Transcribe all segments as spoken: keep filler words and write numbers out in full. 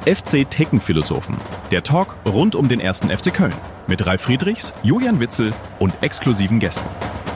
F C Theken-Philosophen, der Talk rund um den ersten F C Köln mit Ralf Friedrichs, Julian Witzel und exklusiven Gästen.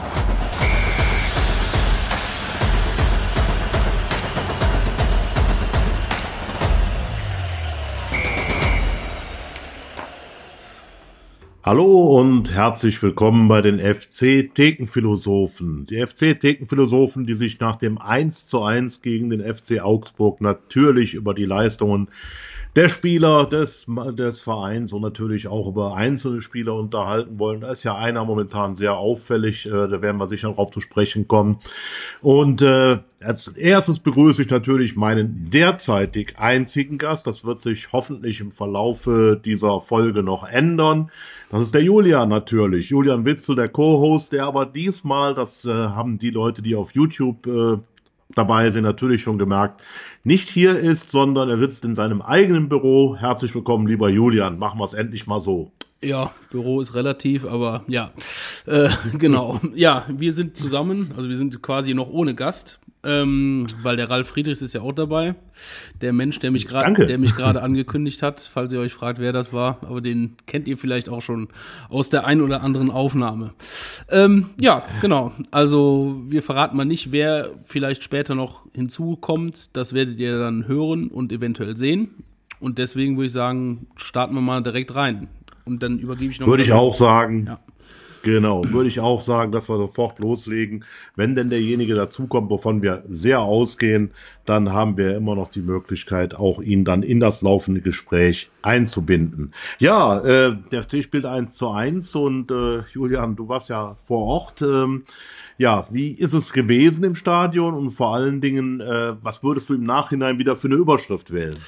Hallo und herzlich willkommen bei den F C Theken-Philosophen. Die F C Theken-Philosophen, die sich nach dem eins zu eins gegen den F C Augsburg natürlich über die Leistungen der Spieler des, des Vereins und natürlich auch über einzelne Spieler unterhalten wollen. Da ist ja einer momentan sehr auffällig, äh, da werden wir sicher darauf zu sprechen kommen. Und äh, als erstes begrüße ich natürlich meinen derzeitig einzigen Gast. Das wird sich hoffentlich im Verlaufe dieser Folge noch ändern. Das ist der Julian natürlich, Julian Witzel, der Co-Host, der aber diesmal, das äh, haben die Leute, die auf YouTube äh, dabei sind, natürlich schon gemerkt, nicht hier ist, sondern er sitzt in seinem eigenen Büro. Herzlich willkommen, lieber Julian. Machen wir es endlich mal so. Ja, Büro ist relativ, aber ja, äh, genau. Ja, wir sind zusammen, also wir sind quasi noch ohne Gast, ähm, weil der Ralf Friedrichs ist ja auch dabei. Der Mensch, der mich gerade, der mich gerade angekündigt hat, falls ihr euch fragt, wer das war, aber den kennt ihr vielleicht auch schon aus der ein oder anderen Aufnahme. Ähm, ja, genau. Also wir verraten mal nicht, wer vielleicht später noch hinzukommt. Das werdet ihr dann hören und eventuell sehen. Und deswegen würde ich sagen, starten wir mal direkt rein. Und dann übergebe ich noch Würde ich auch sagen. Ja. Genau, würde ich auch sagen, dass wir sofort loslegen. Wenn denn derjenige dazukommt, wovon wir sehr ausgehen, dann haben wir immer noch die Möglichkeit, auch ihn dann in das laufende Gespräch einzubinden. Ja, äh, der F C spielt eins zu eins und äh, Julian, du warst ja vor Ort. Ähm, ja, wie ist es gewesen im Stadion und vor allen Dingen, äh, was würdest du im Nachhinein wieder für eine Überschrift wählen?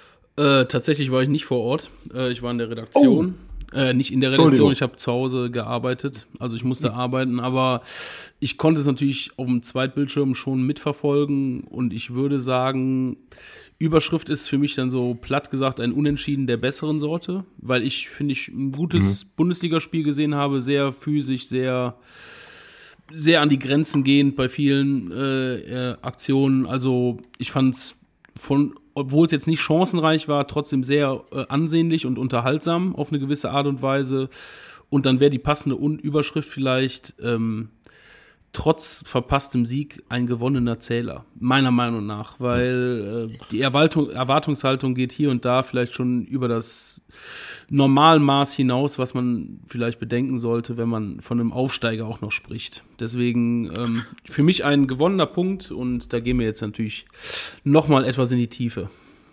Äh, tatsächlich war ich nicht vor Ort. Äh, ich war in der Redaktion. Oh. Äh, nicht in der Redaktion, ich habe zu Hause gearbeitet, also ich musste arbeiten, aber ich konnte es natürlich auf dem Zweitbildschirm schon mitverfolgen und ich würde sagen, Überschrift ist für mich dann so platt gesagt ein Unentschieden der besseren Sorte, weil ich, finde ich, ein gutes mhm. Bundesligaspiel gesehen habe, sehr physisch, sehr, sehr an die Grenzen gehend bei vielen äh, äh, Aktionen, also ich fand es von obwohl es jetzt nicht chancenreich war, trotzdem sehr äh, ansehnlich und unterhaltsam auf eine gewisse Art und Weise. Und dann wäre die passende Überschrift vielleicht ähm, trotz verpasstem Sieg ein gewonnener Zähler, meiner Meinung nach. Weil äh, die Erwartung, Erwartungshaltung geht hier und da vielleicht schon über das Normalmaß hinaus, was man vielleicht bedenken sollte, wenn man von einem Aufsteiger auch noch spricht. Deswegen ähm, für mich ein gewonnener Punkt und da gehen wir jetzt natürlich nochmal etwas in die Tiefe.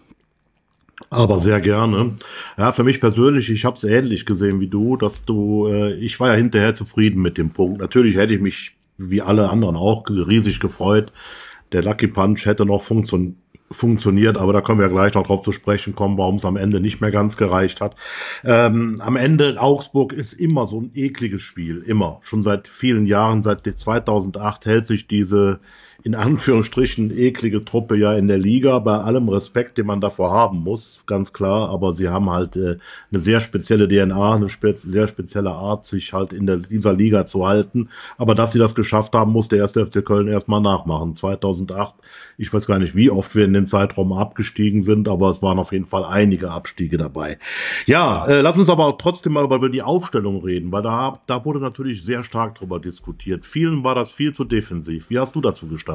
Aber sehr gerne. Ja, für mich persönlich, ich habe es ähnlich gesehen wie du, dass du, äh, ich war ja hinterher zufrieden mit dem Punkt. Natürlich hätte ich mich, wie alle anderen auch, riesig gefreut. Der Lucky Punch hätte noch funktioniert. funktioniert, aber da können wir ja gleich noch drauf zu sprechen kommen, warum es am Ende nicht mehr ganz gereicht hat. Ähm, am Ende, Augsburg ist immer so ein ekliges Spiel, immer. Schon seit vielen Jahren, seit zweitausendacht hält sich diese in Anführungsstrichen eklige Truppe ja in der Liga, bei allem Respekt, den man davor haben muss, ganz klar, aber sie haben halt äh, eine sehr spezielle D N A, eine spe- sehr spezielle Art, sich halt in der, dieser Liga zu halten, aber dass sie das geschafft haben, muss der erste F C Köln erstmal nachmachen. zweitausendacht, ich weiß gar nicht, wie oft wir in den Zeitraum abgestiegen sind, aber es waren auf jeden Fall einige Abstiege dabei. Ja, äh, lass uns aber trotzdem mal über die Aufstellung reden, weil da, da wurde natürlich sehr stark drüber diskutiert. Vielen war das viel zu defensiv. Wie hast du dazu gestanden?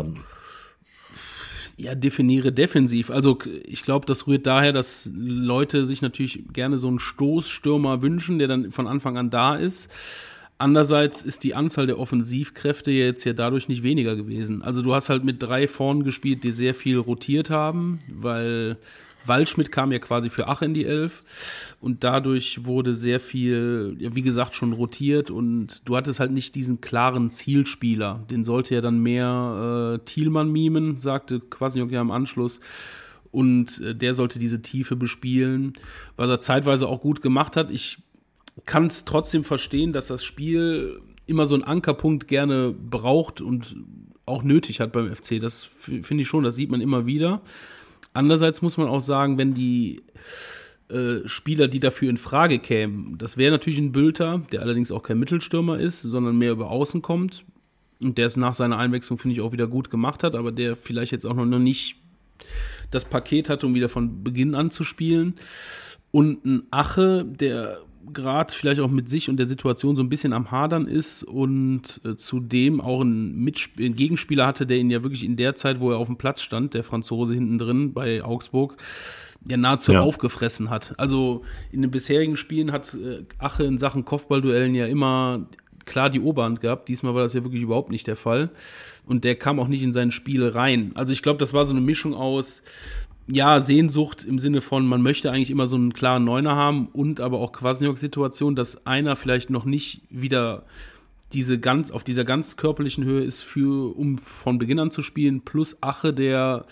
Ja, definiere defensiv. Also ich glaube, das rührt daher, dass Leute sich natürlich gerne so einen Stoßstürmer wünschen, der dann von Anfang an da ist. Andererseits ist die Anzahl der Offensivkräfte jetzt ja dadurch nicht weniger gewesen. Also du hast halt mit drei vorn gespielt, die sehr viel rotiert haben, weil Waldschmidt kam ja quasi für Ach in die Elf und dadurch wurde sehr viel, ja, wie gesagt, schon rotiert und du hattest halt nicht diesen klaren Zielspieler. Den sollte ja dann mehr äh, Thielmann mimen, sagte Kwasniok ja im Anschluss. Und äh, der sollte diese Tiefe bespielen, was er zeitweise auch gut gemacht hat. Ich kann es trotzdem verstehen, dass das Spiel immer so einen Ankerpunkt gerne braucht und auch nötig hat beim F C. Das f- finde ich schon, das sieht man immer wieder. Andererseits muss man auch sagen, wenn die äh, Spieler, die dafür in Frage kämen, das wäre natürlich ein Bülter, der allerdings auch kein Mittelstürmer ist, sondern mehr über Außen kommt und der es nach seiner Einwechslung, finde ich, auch wieder gut gemacht hat, aber der vielleicht jetzt auch noch nicht das Paket hatte, um wieder von Beginn an zu spielen. Und ein Ache, der gerade vielleicht auch mit sich und der Situation so ein bisschen am Hadern ist und äh, zudem auch einen, Mitsp- einen Gegenspieler hatte, der ihn ja wirklich in der Zeit, wo er auf dem Platz stand, der Franzose hinten drin bei Augsburg, ja nahezu ja. aufgefressen hat. Also in den bisherigen Spielen hat äh, Ache in Sachen Kopfballduellen ja immer klar die Oberhand gehabt. Diesmal war das ja wirklich überhaupt nicht der Fall. Und der kam auch nicht in sein Spiel rein. Also ich glaube, das war so eine Mischung aus ja, Sehnsucht im Sinne von, man möchte eigentlich immer so einen klaren Neuner haben und aber auch Kwasniok-Situation, dass einer vielleicht noch nicht wieder diese ganz, auf dieser ganz körperlichen Höhe ist, für, um von Beginn an zu spielen, plus Ache, der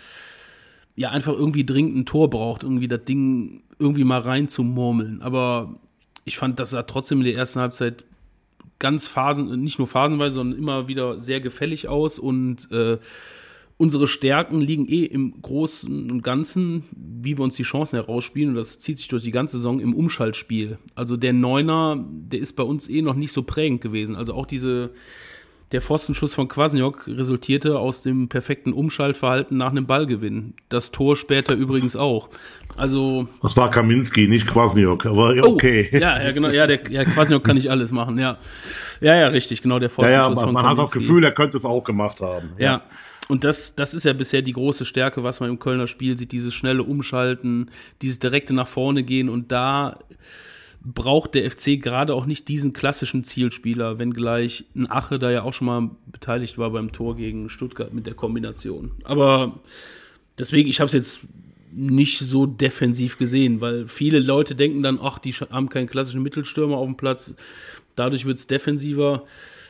ja einfach irgendwie dringend ein Tor braucht, irgendwie das Ding irgendwie mal rein zu murmeln. Aber ich fand, das sah trotzdem in der ersten Halbzeit ganz phasen, nicht nur phasenweise, sondern immer wieder sehr gefällig aus und äh, unsere Stärken liegen eh im Großen und Ganzen, wie wir uns die Chancen herausspielen, und das zieht sich durch die ganze Saison im Umschaltspiel. Also der Neuner, der ist bei uns eh noch nicht so prägend gewesen. Also auch diese, der Pfostenschuss von Kwasniok resultierte aus dem perfekten Umschaltverhalten nach einem Ballgewinn. Das Tor später übrigens auch. Also das war Kaminski, nicht Kwasniok, aber okay. Oh, ja, ja, genau, ja, der ja, Kwasniok kann nicht alles machen, ja. Ja, ja, richtig, genau, der Pfostenschuss ja, ja, man, von man Kaminski. Man hat das Gefühl, er könnte es auch gemacht haben. Ja. ja. Und das, das ist ja bisher die große Stärke, was man im Kölner Spiel sieht, dieses schnelle Umschalten, dieses direkte nach vorne gehen. Und da braucht der F C gerade auch nicht diesen klassischen Zielspieler, wenngleich ein Ache da ja auch schon mal beteiligt war beim Tor gegen Stuttgart mit der Kombination. Aber deswegen, ich habe es jetzt nicht so defensiv gesehen, weil viele Leute denken dann, ach, die haben keinen klassischen Mittelstürmer auf dem Platz, dadurch wird es defensiver.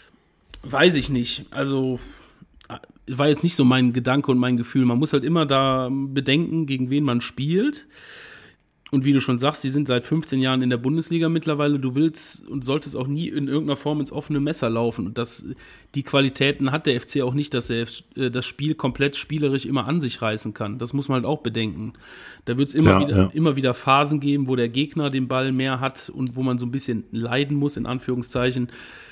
Weiß ich nicht. Also war jetzt nicht so mein Gedanke und mein Gefühl. Man muss halt immer da bedenken, gegen wen man spielt. Und wie du schon sagst, die sind seit fünfzehn Jahren in der Bundesliga mittlerweile. Du willst und solltest auch nie in irgendeiner Form ins offene Messer laufen. Und das, die Qualitäten hat der F C auch nicht, dass er das Spiel komplett spielerisch immer an sich reißen kann. Das muss man halt auch bedenken. Da wird es immer, ja, wieder, ja. immer wieder Phasen geben, wo der Gegner den Ball mehr hat und wo man so ein bisschen leiden muss, in Anführungszeichen.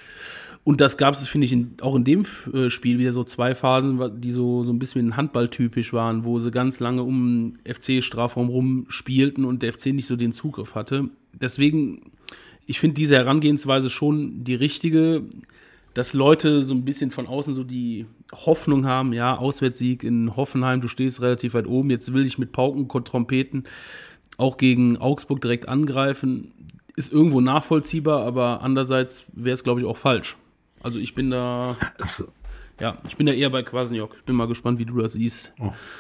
Und das gab es, finde ich, in, auch in dem äh, Spiel wieder so zwei Phasen, die so, so ein bisschen handballtypisch waren, wo sie ganz lange um F C-Strafraum rumspielten und der F C nicht so den Zugriff hatte. Deswegen, ich finde diese Herangehensweise schon die richtige, dass Leute so ein bisschen von außen so die Hoffnung haben, ja, Auswärtssieg in Hoffenheim, du stehst relativ weit oben, jetzt will ich mit Pauken und Trompeten auch gegen Augsburg direkt angreifen. Ist irgendwo nachvollziehbar, aber andererseits wäre es, glaube ich, auch falsch. Also ich bin da, ja, ich bin da eher bei Kwasniok. Ich bin mal gespannt, wie du das siehst.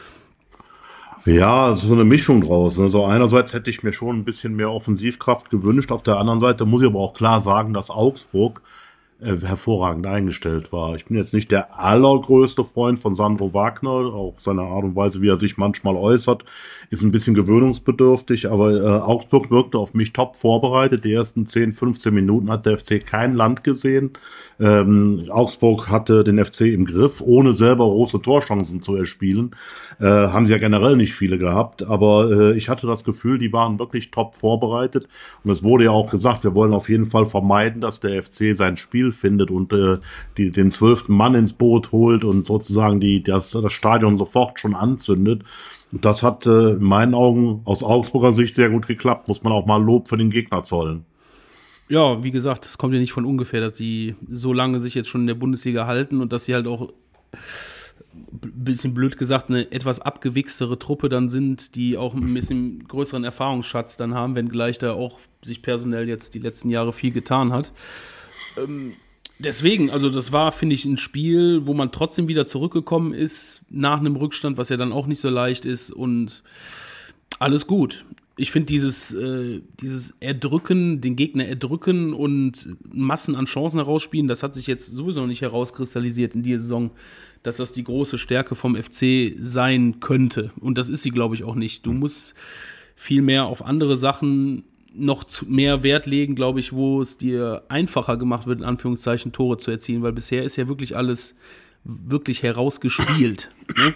Ja, es ist so eine Mischung draus. Ne? So einerseits hätte ich mir schon ein bisschen mehr Offensivkraft gewünscht. Auf der anderen Seite muss ich aber auch klar sagen, dass Augsburg äh, hervorragend eingestellt war. Ich bin jetzt nicht der allergrößte Freund von Sandro Wagner. Auch seine Art und Weise, wie er sich manchmal äußert, ist ein bisschen gewöhnungsbedürftig. Aber äh, Augsburg wirkte auf mich top vorbereitet. Die ersten zehn, fünfzehn Minuten hat der F C kein Land gesehen. Ähm, Augsburg hatte den F C im Griff, ohne selber große Torchancen zu erspielen. Äh, haben sie ja generell nicht viele gehabt, aber äh, ich hatte das Gefühl, die waren wirklich top vorbereitet. Und es wurde ja auch gesagt, wir wollen auf jeden Fall vermeiden, dass der F C sein Spiel findet und äh, die, den zwölften Mann ins Boot holt und sozusagen die, das, das Stadion sofort schon anzündet. Und das hat äh, in meinen Augen aus Augsburger Sicht sehr gut geklappt. Muss man auch mal Lob für den Gegner zollen. Ja, wie gesagt, es kommt ja nicht von ungefähr, dass die so lange sich jetzt schon in der Bundesliga halten und dass sie halt auch, ein bisschen blöd gesagt, eine etwas abgewichstere Truppe dann sind, die auch ein bisschen größeren Erfahrungsschatz dann haben, wenngleich da auch sich personell jetzt die letzten Jahre viel getan hat. Ähm, deswegen, also das war, finde ich, ein Spiel, wo man trotzdem wieder zurückgekommen ist nach einem Rückstand, was ja dann auch nicht so leicht ist und alles gut. Ich finde dieses, äh, dieses Erdrücken, den Gegner erdrücken und Massen an Chancen herausspielen, das hat sich jetzt sowieso noch nicht herauskristallisiert in dieser Saison, dass das die große Stärke vom F C sein könnte. Und das ist sie, glaube ich, auch nicht. Du musst viel mehr auf andere Sachen noch zu, mehr Wert legen, glaube ich, wo es dir einfacher gemacht wird, in Anführungszeichen Tore zu erzielen, weil bisher ist ja wirklich alles wirklich herausgespielt. Ne?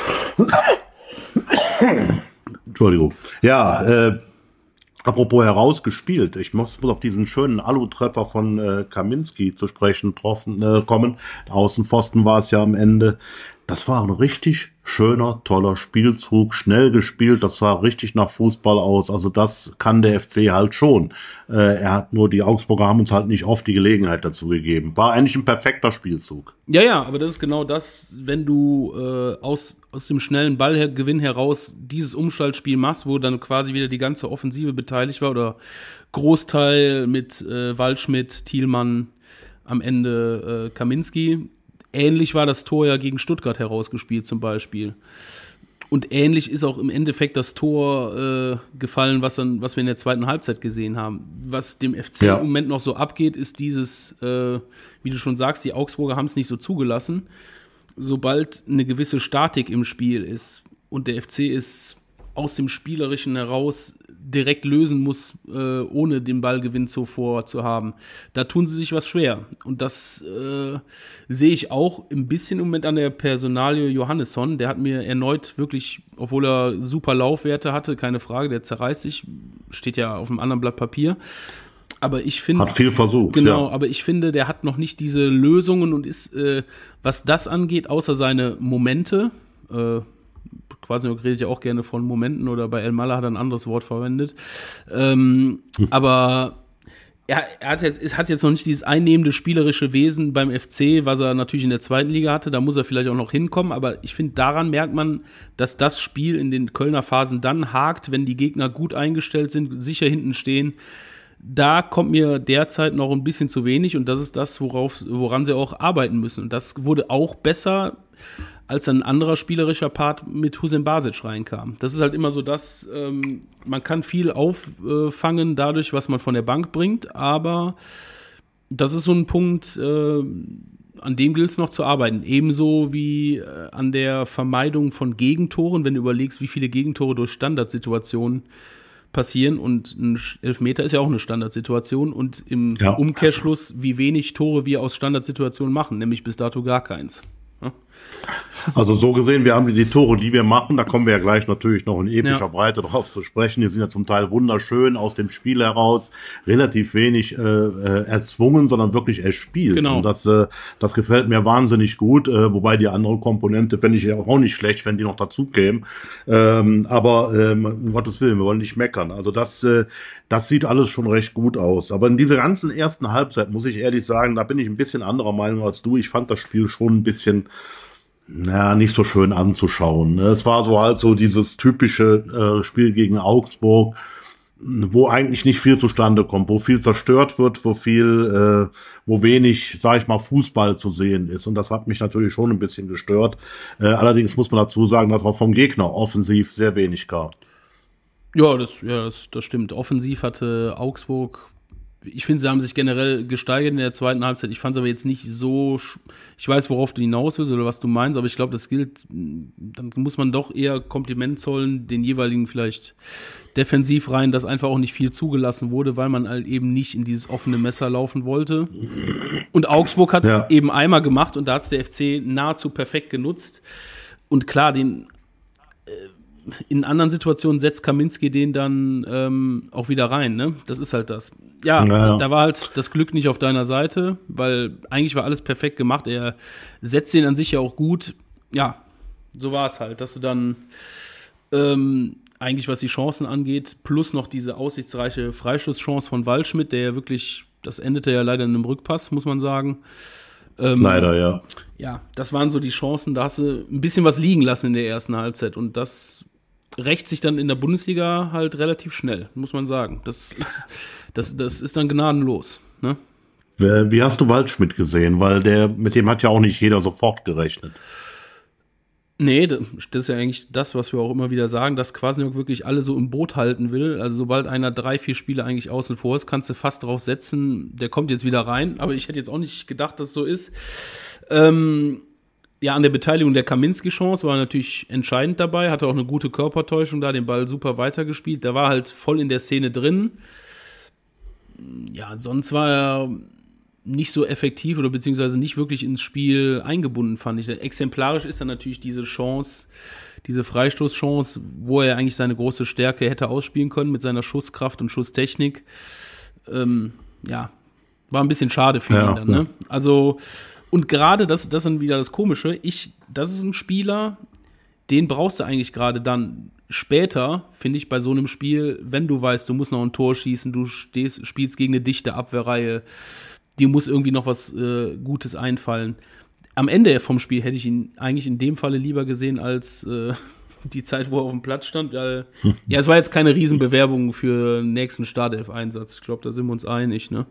Entschuldigung. Ja, äh, apropos herausgespielt, ich muss, muss auf diesen schönen Alu-Treffer von äh, Kaminski zu sprechen troffen, äh, kommen. Außenpfosten war es ja am Ende. Das war ein richtig schöner, toller Spielzug, schnell gespielt, das sah richtig nach Fußball aus. Also das kann der F C halt schon. Äh, er hat nur, die Augsburger haben uns halt nicht oft die Gelegenheit dazu gegeben. War eigentlich ein perfekter Spielzug. Ja, ja, aber das ist genau das, wenn du äh, aus, aus dem schnellen Ballgewinn heraus dieses Umschaltspiel machst, wo dann quasi wieder die ganze Offensive beteiligt war oder Großteil mit äh, Waldschmidt, Thielmann, am Ende äh, Kaminski. Ähnlich war das Tor ja gegen Stuttgart herausgespielt zum Beispiel. Und ähnlich ist auch im Endeffekt das Tor äh, gefallen, was, dann, was wir in der zweiten Halbzeit gesehen haben. Was dem F C ja. im Moment noch so abgeht, ist dieses, äh, wie du schon sagst, die Augsburger haben es nicht so zugelassen. Sobald eine gewisse Statik im Spiel ist und der F C ist aus dem Spielerischen heraus direkt lösen muss, äh, ohne den Ballgewinn zuvor zu haben. Da tun sie sich was schwer. Und das äh, sehe ich auch ein bisschen im Moment an der Personalie Johannesson. Der hat mir erneut wirklich, obwohl er super Laufwerte hatte, keine Frage, der zerreißt sich, steht ja auf einem anderen Blatt Papier. Aber ich finde, hat viel versucht. Genau, ja. aber ich finde, der hat noch nicht diese Lösungen und ist, äh, was das angeht, außer seine Momente, äh, Quasniok redet ja auch gerne von Momenten oder bei El Mala hat er ein anderes Wort verwendet. Ähm, hm. Aber er, er hat jetzt, es hat jetzt noch nicht dieses einnehmende spielerische Wesen beim F C, was er natürlich in der zweiten Liga hatte. Da muss er vielleicht auch noch hinkommen. Aber ich finde, daran merkt man, dass das Spiel in den Kölner Phasen dann hakt, wenn die Gegner gut eingestellt sind, sicher hinten stehen. Da kommt mir derzeit noch ein bisschen zu wenig und das ist das, worauf, woran sie auch arbeiten müssen. Und das wurde auch besser, als ein anderer spielerischer Part mit Hussein Basic reinkam. Das ist halt immer so, dass ähm, man kann viel auffangen dadurch, was man von der Bank bringt, aber das ist so ein Punkt, äh, an dem gilt es noch zu arbeiten. Ebenso wie äh, an der Vermeidung von Gegentoren, wenn du überlegst, wie viele Gegentore durch Standardsituationen passieren und ein Elfmeter ist ja auch eine Standardsituation und im ja. Umkehrschluss, wie wenig Tore wir aus Standardsituationen machen, nämlich bis dato gar keins. Ja? Also so gesehen, wir haben die Tore, die wir machen, da kommen wir ja gleich natürlich noch in epischer ja. Breite drauf zu sprechen. Die sind ja zum Teil wunderschön aus dem Spiel heraus, relativ wenig äh, äh, erzwungen, sondern wirklich erspielt. Genau. Und das, äh, das gefällt mir wahnsinnig gut, äh, wobei die andere Komponente fände ich ja auch nicht schlecht, wenn die noch dazu kämen. Ähm, aber ähm, um Gottes Willen, wir wollen nicht meckern. Also das, äh, das sieht alles schon recht gut aus. Aber in dieser ganzen ersten Halbzeit, muss ich ehrlich sagen, da bin ich ein bisschen anderer Meinung als du. Ich fand das Spiel schon ein bisschen naja, nicht so schön anzuschauen. Es war so halt so dieses typische äh, Spiel gegen Augsburg, wo eigentlich nicht viel zustande kommt, wo viel zerstört wird, wo viel, äh, wo wenig, sag ich mal, Fußball zu sehen ist. Und das hat mich natürlich schon ein bisschen gestört. Äh, allerdings muss man dazu sagen, dass auch vom Gegner offensiv sehr wenig kam. Ja, das, ja, das, das stimmt. Offensiv hatte Augsburg, ich finde, sie haben sich generell gesteigert in der zweiten Halbzeit. Ich fand es aber jetzt nicht so, ich weiß, worauf du hinaus willst oder was du meinst, aber ich glaube, das gilt, dann muss man doch eher Kompliment zollen, den jeweiligen vielleicht Defensivreihen, dass einfach auch nicht viel zugelassen wurde, weil man halt eben nicht in dieses offene Messer laufen wollte. Und Augsburg hat es ja. eben einmal gemacht und da hat es der F C nahezu perfekt genutzt. Und klar, den äh, in anderen Situationen setzt Kaminski den dann ähm, auch wieder rein, ne? Das ist halt das. Ja, naja. da, da war halt das Glück nicht auf deiner Seite, weil eigentlich war alles perfekt gemacht. Er setzt den an sich ja auch gut. Ja, so war es halt, dass du dann ähm, eigentlich, was die Chancen angeht, plus noch diese aussichtsreiche Freischusschance von Waldschmidt, der ja wirklich, das endete ja leider in einem Rückpass, muss man sagen. Ähm, Leider, ja. Ja, das waren so die Chancen, da hast du ein bisschen was liegen lassen in der ersten Halbzeit und das rächt sich dann in der Bundesliga halt relativ schnell, muss man sagen. Das ist, das, das ist dann gnadenlos, ne? Wie hast du Waldschmidt gesehen? Weil der, mit dem hat ja auch nicht jeder sofort gerechnet. Nee, das ist ja eigentlich das, was wir auch immer wieder sagen, dass Kwasniok wirklich alle so im Boot halten will. Also sobald einer drei, vier Spiele eigentlich außen vor ist, kannst du fast drauf setzen, der kommt jetzt wieder rein. Aber ich hätte jetzt auch nicht gedacht, dass es so ist. Ähm, ja, an der Beteiligung der Kaminski-Chance war natürlich entscheidend dabei, hatte auch eine gute Körpertäuschung da, den Ball super weitergespielt. Der war halt voll in der Szene drin. Ja, sonst war er nicht so effektiv oder beziehungsweise nicht wirklich ins Spiel eingebunden, fand ich. Exemplarisch ist dann natürlich diese Chance, diese Freistoßchance, wo er eigentlich seine große Stärke hätte ausspielen können mit seiner Schusskraft und Schusstechnik. Ähm, ja, war ein bisschen schade für ja, ihn dann, ne? Also, Und gerade das, das ist dann wieder das Komische. Ich, das ist ein Spieler, den brauchst du eigentlich gerade dann später, finde ich, bei so einem Spiel, wenn du weißt, du musst noch ein Tor schießen, du stehst, spielst gegen eine dichte Abwehrreihe, dir muss irgendwie noch was äh, Gutes einfallen. Am Ende vom Spiel hätte ich ihn eigentlich in dem Falle lieber gesehen als äh, die Zeit, wo er auf dem Platz stand. Weil, ja, es war jetzt keine Riesenbewerbung für den nächsten Startelf-Einsatz. Ich glaube, da sind wir uns einig, ne?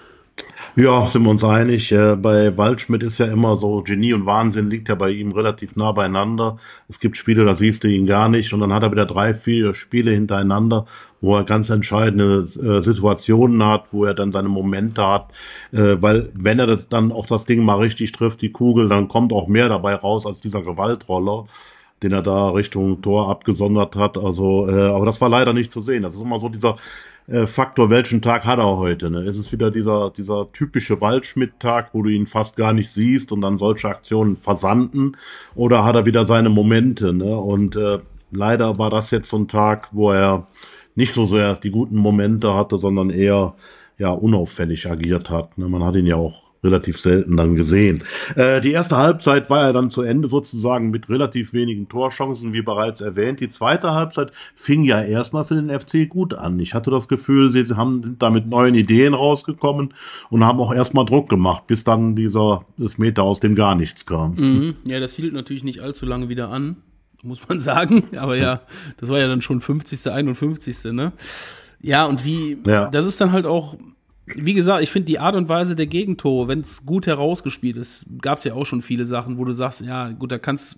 Ja, sind wir uns einig. Äh, bei Waldschmidt ist ja immer so, Genie und Wahnsinn liegt ja bei ihm relativ nah beieinander. Es gibt Spiele, da siehst du ihn gar nicht. Und dann hat er wieder drei, vier Spiele hintereinander, wo er ganz entscheidende äh, Situationen hat, wo er dann seine Momente hat. Äh, weil wenn er das dann auch das Ding mal richtig trifft, die Kugel, dann kommt auch mehr dabei raus als dieser Gewaltroller, den er da Richtung Tor abgesondert hat. Also, äh, aber das war leider nicht zu sehen. Das ist immer so dieser Faktor, welchen Tag hat er heute? Ne? Es ist wieder dieser dieser typische Waldschmidt-Tag, wo du ihn fast gar nicht siehst und dann solche Aktionen versanden, oder hat er wieder seine Momente? Ne? Und äh, leider war das jetzt so ein Tag, wo er nicht so sehr die guten Momente hatte, sondern eher ja unauffällig agiert hat. Ne? Man hat ihn ja auch relativ selten dann gesehen. Äh, die erste Halbzeit war ja dann zu Ende sozusagen mit relativ wenigen Torchancen, wie bereits erwähnt. Die zweite Halbzeit fing ja erstmal für den F C gut an. Ich hatte das Gefühl, sie haben sind da mit neuen Ideen rausgekommen und haben auch erstmal Druck gemacht, bis dann dieser Meter aus dem gar nichts kam. Mhm. Ja, das hielt natürlich nicht allzu lange wieder an, muss man sagen. Aber ja, das war ja dann schon fünfzigste, einundfünfzigste Ne? Ja, und wie, ja. Das ist dann halt auch, wie gesagt, ich finde die Art und Weise der Gegentore, wenn es gut herausgespielt ist, gab es ja auch schon viele Sachen, wo du sagst, ja gut, da kannst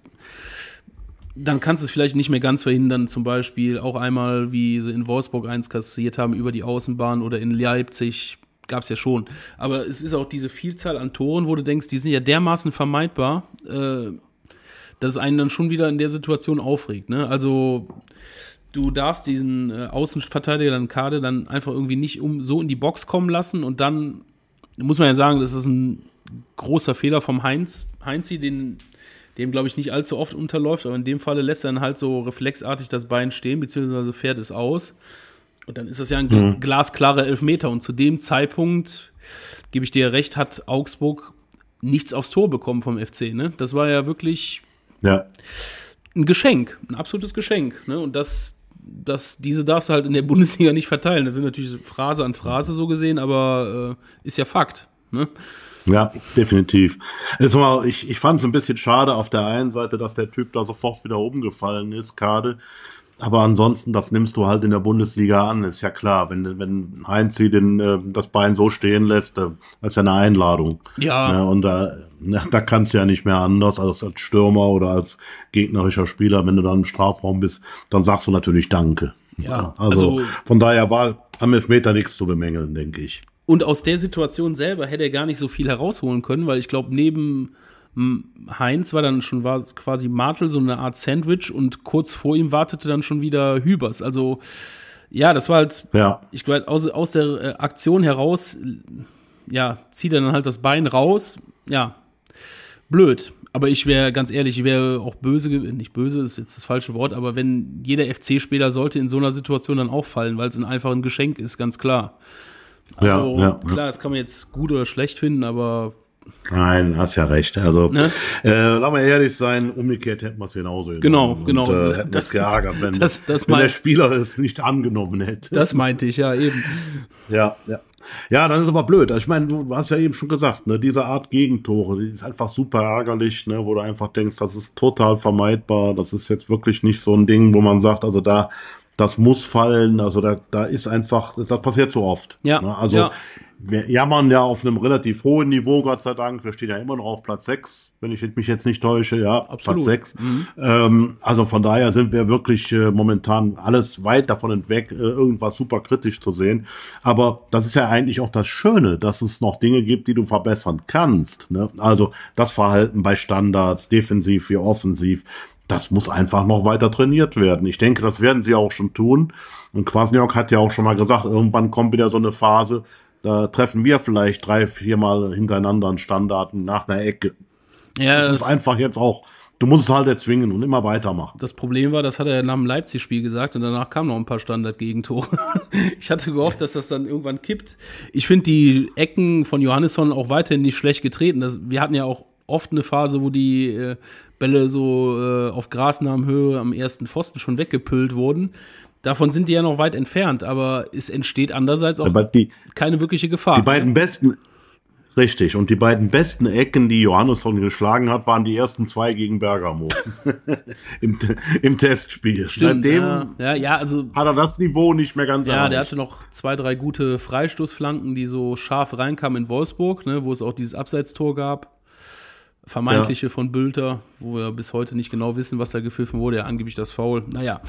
dann kannst du es vielleicht nicht mehr ganz verhindern, zum Beispiel auch einmal, wie sie in Wolfsburg eins kassiert haben über die Außenbahn oder in Leipzig, gab es ja schon. Aber es ist auch diese Vielzahl an Toren, wo du denkst, die sind ja dermaßen vermeidbar, äh, dass es einen dann schon wieder in der Situation aufregt. Ne? Also du darfst diesen äh, Außenverteidiger, dann Kade, dann einfach irgendwie nicht um so in die Box kommen lassen und dann muss man ja sagen, das ist ein großer Fehler vom Heinz, Heinzi, den, dem glaube ich nicht allzu oft unterläuft, aber in dem Falle lässt er dann halt so reflexartig das Bein stehen, beziehungsweise fährt es aus und dann ist das ja ein mhm. glasklarer Elfmeter und zu dem Zeitpunkt, gebe ich dir recht, hat Augsburg nichts aufs Tor bekommen vom F C, ne? Das war ja wirklich ja. ein Geschenk, ein absolutes Geschenk, ne? Und das Das, diese darfst du halt in der Bundesliga nicht verteilen. Das sind natürlich Phrase an Phrase so gesehen, aber äh, ist ja Fakt. Ne? Ja, definitiv. Also, ich ich fand es ein bisschen schade auf der einen Seite, dass der Typ da sofort wieder umgefallen ist, Kade. Aber ansonsten, das nimmst du halt in der Bundesliga an, ist ja klar. Wenn wenn Heinzi den äh, das Bein so stehen lässt, äh, das ist ja eine Einladung. Ja. Ne? Und da na, da kannst du ja nicht mehr anders als als Stürmer oder als gegnerischer Spieler, wenn du dann im Strafraum bist, dann sagst du natürlich Danke. Ja. Also, also von daher war am Elfmeter nichts zu bemängeln, denke ich. Und aus der Situation selber hätte er gar nicht so viel herausholen können, weil ich glaube, neben Heinz war dann schon war quasi Martel, so eine Art Sandwich und kurz vor ihm wartete dann schon wieder Hübers. Also ja, das war halt, ja. ich glaube, aus, aus der äh, Aktion heraus, ja, zieht er dann halt das Bein raus. Ja, blöd. Aber ich wäre, ganz ehrlich, ich wäre auch böse, nicht böse ist jetzt das falsche Wort, aber wenn jeder F C-Spieler sollte in so einer Situation dann auch fallen, weil es einfach ein Geschenk ist, ganz klar. Also ja, ja, klar, das kann man jetzt gut oder schlecht finden, aber nein, hast ja recht. Also, ne? äh, lass mal ehrlich sein, umgekehrt hätten wir es genauso Genau, und, genau. Äh, hätten das geärgert, wenn, das, das wenn mein, der Spieler es nicht angenommen hätte. Das meinte ich, ja, eben. Ja, ja. Ja, dann ist aber blöd. Ich meine, du hast ja eben schon gesagt, ne, diese Art Gegentore, die ist einfach super ärgerlich, ne, wo du einfach denkst, das ist total vermeidbar. Das ist jetzt wirklich nicht so ein Ding, wo man sagt, also da, das muss fallen. Also da, da ist einfach, das passiert so oft. Ja. Ne? Also, ja. Wir jammern ja auf einem relativ hohen Niveau, Gott sei Dank. Wir stehen ja immer noch auf Platz sechs, wenn ich mich jetzt nicht täusche. Ja, absolut. Platz sechs. Mhm. Ähm, also von daher sind wir wirklich äh, momentan alles weit davon entweg, äh, irgendwas super kritisch zu sehen. Aber das ist ja eigentlich auch das Schöne, dass es noch Dinge gibt, die du verbessern kannst. Ne? Also das Verhalten bei Standards, defensiv wie offensiv, das muss einfach noch weiter trainiert werden. Ich denke, das werden sie auch schon tun. Und Kwasniok hat ja auch schon mal gesagt, irgendwann kommt wieder so eine Phase, da treffen wir vielleicht drei, viermal hintereinander einen Standard nach einer Ecke. Ja, das, das ist einfach jetzt auch du musst es halt erzwingen und immer weitermachen. Das Problem war, das hat er nach dem Leipzig-Spiel gesagt und danach kamen noch ein paar Standard-Gegentore. Ich hatte gehofft, dass das dann irgendwann kippt. Ich finde die Ecken von Johannesson auch weiterhin nicht schlecht getreten. Das, wir hatten ja auch oft eine Phase, wo die äh, Bälle so äh, auf Grasnahmenhöhe am ersten Pfosten schon weggepüllt wurden. Davon sind die ja noch weit entfernt, aber es entsteht andererseits auch die, keine wirkliche Gefahr. Die beiden besten, richtig, und die beiden besten Ecken, die Johannesson geschlagen hat, waren die ersten zwei gegen Bergamo Im, im Testspiel. Stimmt, Seitdem ja, ja, ja, also, hat er das Niveau nicht mehr ganz ja, erreicht. Der hatte noch zwei, drei gute Freistoßflanken, die so scharf reinkamen in Wolfsburg, ne, wo es auch dieses Abseitstor gab. Vermeintliche ja. von Bülter, wo wir bis heute nicht genau wissen, was da gepfiffen wurde, ja angeblich das Foul. Naja.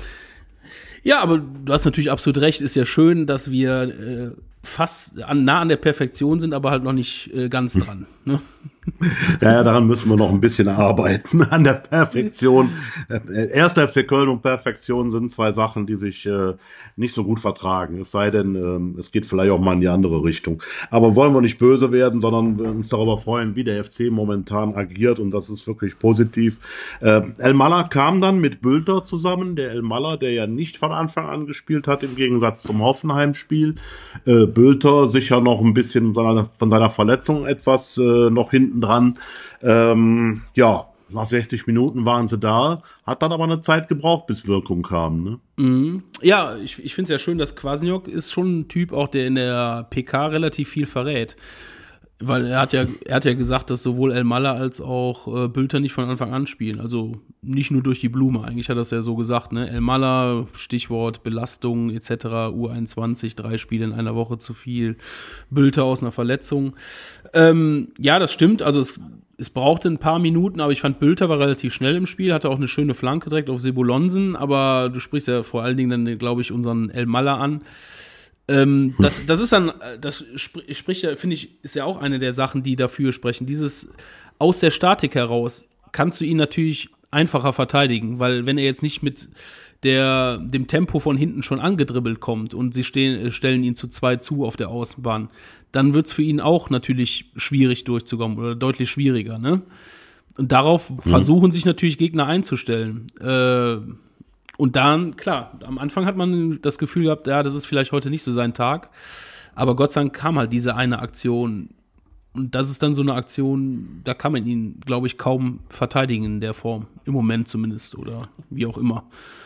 Ja, aber du hast natürlich absolut recht, ist ja schön, dass wir äh, fast an, nah an der Perfektion sind, aber halt noch nicht äh, ganz dran. Ne? Ja, ja, daran müssen wir noch ein bisschen arbeiten, an der Perfektion. Erster F C Köln und Perfektion sind zwei Sachen, die sich äh, nicht so gut vertragen. Es sei denn, ähm, es geht vielleicht auch mal in die andere Richtung. Aber wollen wir nicht böse werden, sondern uns darüber freuen, wie der F C momentan agiert, und das ist wirklich positiv. Äh, El Malla kam dann mit Bülter zusammen, der El Malla, der ja nicht von Anfang an gespielt hat, im Gegensatz zum Hoffenheim-Spiel. Äh, Bülter sicher noch ein bisschen von seiner, von seiner Verletzung etwas äh, noch hinten dran. Ähm, ja, nach sechzig Minuten waren sie da, hat dann aber eine Zeit gebraucht, bis Wirkung kam. Ne? Mhm. Ja, ich, ich finde es ja schön, dass Kwasniok ist schon ein Typ, auch der in der P K relativ viel verrät. Weil er hat ja, er hat ja gesagt, dass sowohl El Malla als auch äh, Bülter nicht von Anfang an spielen. Also nicht nur durch die Blume, eigentlich hat er es ja so gesagt. Ne? El Malla, Stichwort Belastung et cetera, U einundzwanzig, drei Spiele in einer Woche zu viel, Bülter aus einer Verletzung. Ähm, ja, das stimmt, also es, es brauchte ein paar Minuten, aber ich fand, Bülter war relativ schnell im Spiel, hatte auch eine schöne Flanke direkt auf Sebulonsen, aber du sprichst ja vor allen Dingen dann, glaube ich, unseren El Malla an. Ähm, das, das ist dann, das spricht ja, finde ich, ist ja auch eine der Sachen, die dafür sprechen. Dieses aus der Statik heraus kannst du ihn natürlich einfacher verteidigen, weil wenn er jetzt nicht mit der, dem Tempo von hinten schon angedribbelt kommt und sie stehen, stellen ihn zu zwei zu auf der Außenbahn, dann wird es für ihn auch natürlich schwierig durchzukommen oder deutlich schwieriger, ne? Und darauf mhm. versuchen sich natürlich Gegner einzustellen. Äh, Und dann, klar, am Anfang hat man das Gefühl gehabt, ja, das ist vielleicht heute nicht so sein Tag. Aber Gott sei Dank kam halt diese eine Aktion. Und das ist dann so eine Aktion, da kann man ihn, glaube ich, kaum verteidigen in der Form. Im Moment zumindest oder wie auch immer.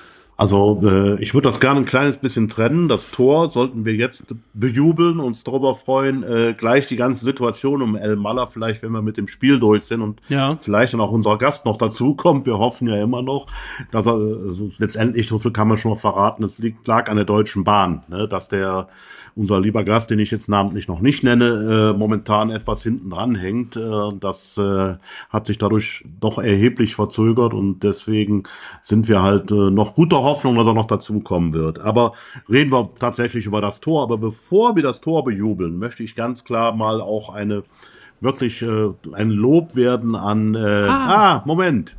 Also äh, ich würde das gerne ein kleines bisschen trennen. Das Tor sollten wir jetzt bejubeln, uns darüber freuen. Äh, gleich die ganze Situation um El Malla, vielleicht wenn wir mit dem Spiel durch sind und ja. vielleicht dann auch unser Gast noch dazu kommt. Wir hoffen ja immer noch, dass er also letztendlich, so viel kann man schon mal verraten, es liegt, lag an der Deutschen Bahn, ne, dass der unser lieber Gast, den ich jetzt namentlich noch nicht nenne, äh, momentan etwas hinten dran hängt. Äh, das äh, hat sich dadurch doch erheblich verzögert und deswegen sind wir halt äh, noch guter Hoffnung, dass er noch dazukommen wird. Aber reden wir tatsächlich über das Tor. Aber bevor wir das Tor bejubeln, möchte ich ganz klar mal auch eine wirklich äh, ein Lob werden an äh, ah. ah, Moment.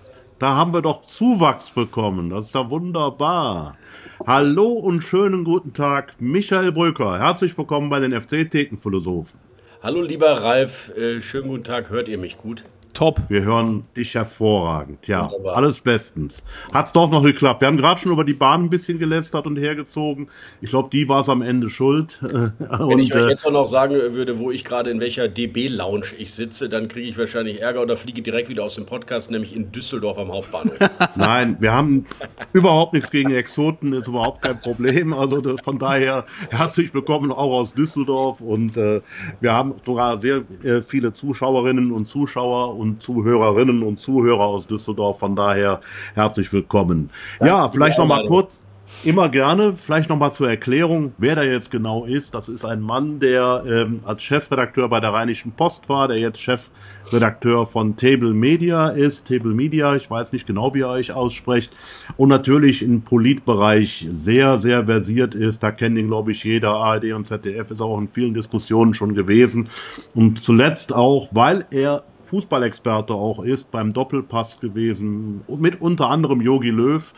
Da haben wir doch Zuwachs bekommen. Das ist ja wunderbar. Hallo und schönen guten Tag, Michael Brücker. Herzlich willkommen bei den F C-Thekenphilosophen. Hallo lieber Ralf, äh, schönen guten Tag. Hört ihr mich gut? Top. Wir hören dich hervorragend. Ja, wunderbar. Alles bestens. Hat's doch noch geklappt. Wir haben gerade schon über die Bahn ein bisschen gelästert und hergezogen. Ich glaube, die war es am Ende schuld. Wenn und, ich euch jetzt auch noch sagen würde, wo ich gerade in welcher D B-Lounge ich sitze, dann kriege ich wahrscheinlich Ärger oder fliege direkt wieder aus dem Podcast, nämlich in Düsseldorf am Hauptbahnhof. Nein, wir haben überhaupt nichts gegen Exoten, ist überhaupt kein Problem. Also von daher herzlich willkommen auch aus Düsseldorf und äh, wir haben sogar sehr äh, viele Zuschauerinnen und Zuschauer und und Zuhörerinnen und Zuhörer aus Düsseldorf. Von daher herzlich willkommen. Ja, vielleicht noch mal kurz, immer gerne, vielleicht noch mal zur Erklärung, wer da jetzt genau ist. Das ist ein Mann, der ähm, als Chefredakteur bei der Rheinischen Post war, der jetzt Chefredakteur von Table Media ist. Table Media, ich weiß nicht genau, wie ihr euch aussprecht. Und natürlich im Politbereich sehr, sehr versiert ist. Da kennt ihn, glaube ich, jeder. A R D und Z D F ist auch in vielen Diskussionen schon gewesen. Und zuletzt auch, weil er Fußballexperte auch ist, beim Doppelpass gewesen, mit unter anderem Jogi Löw.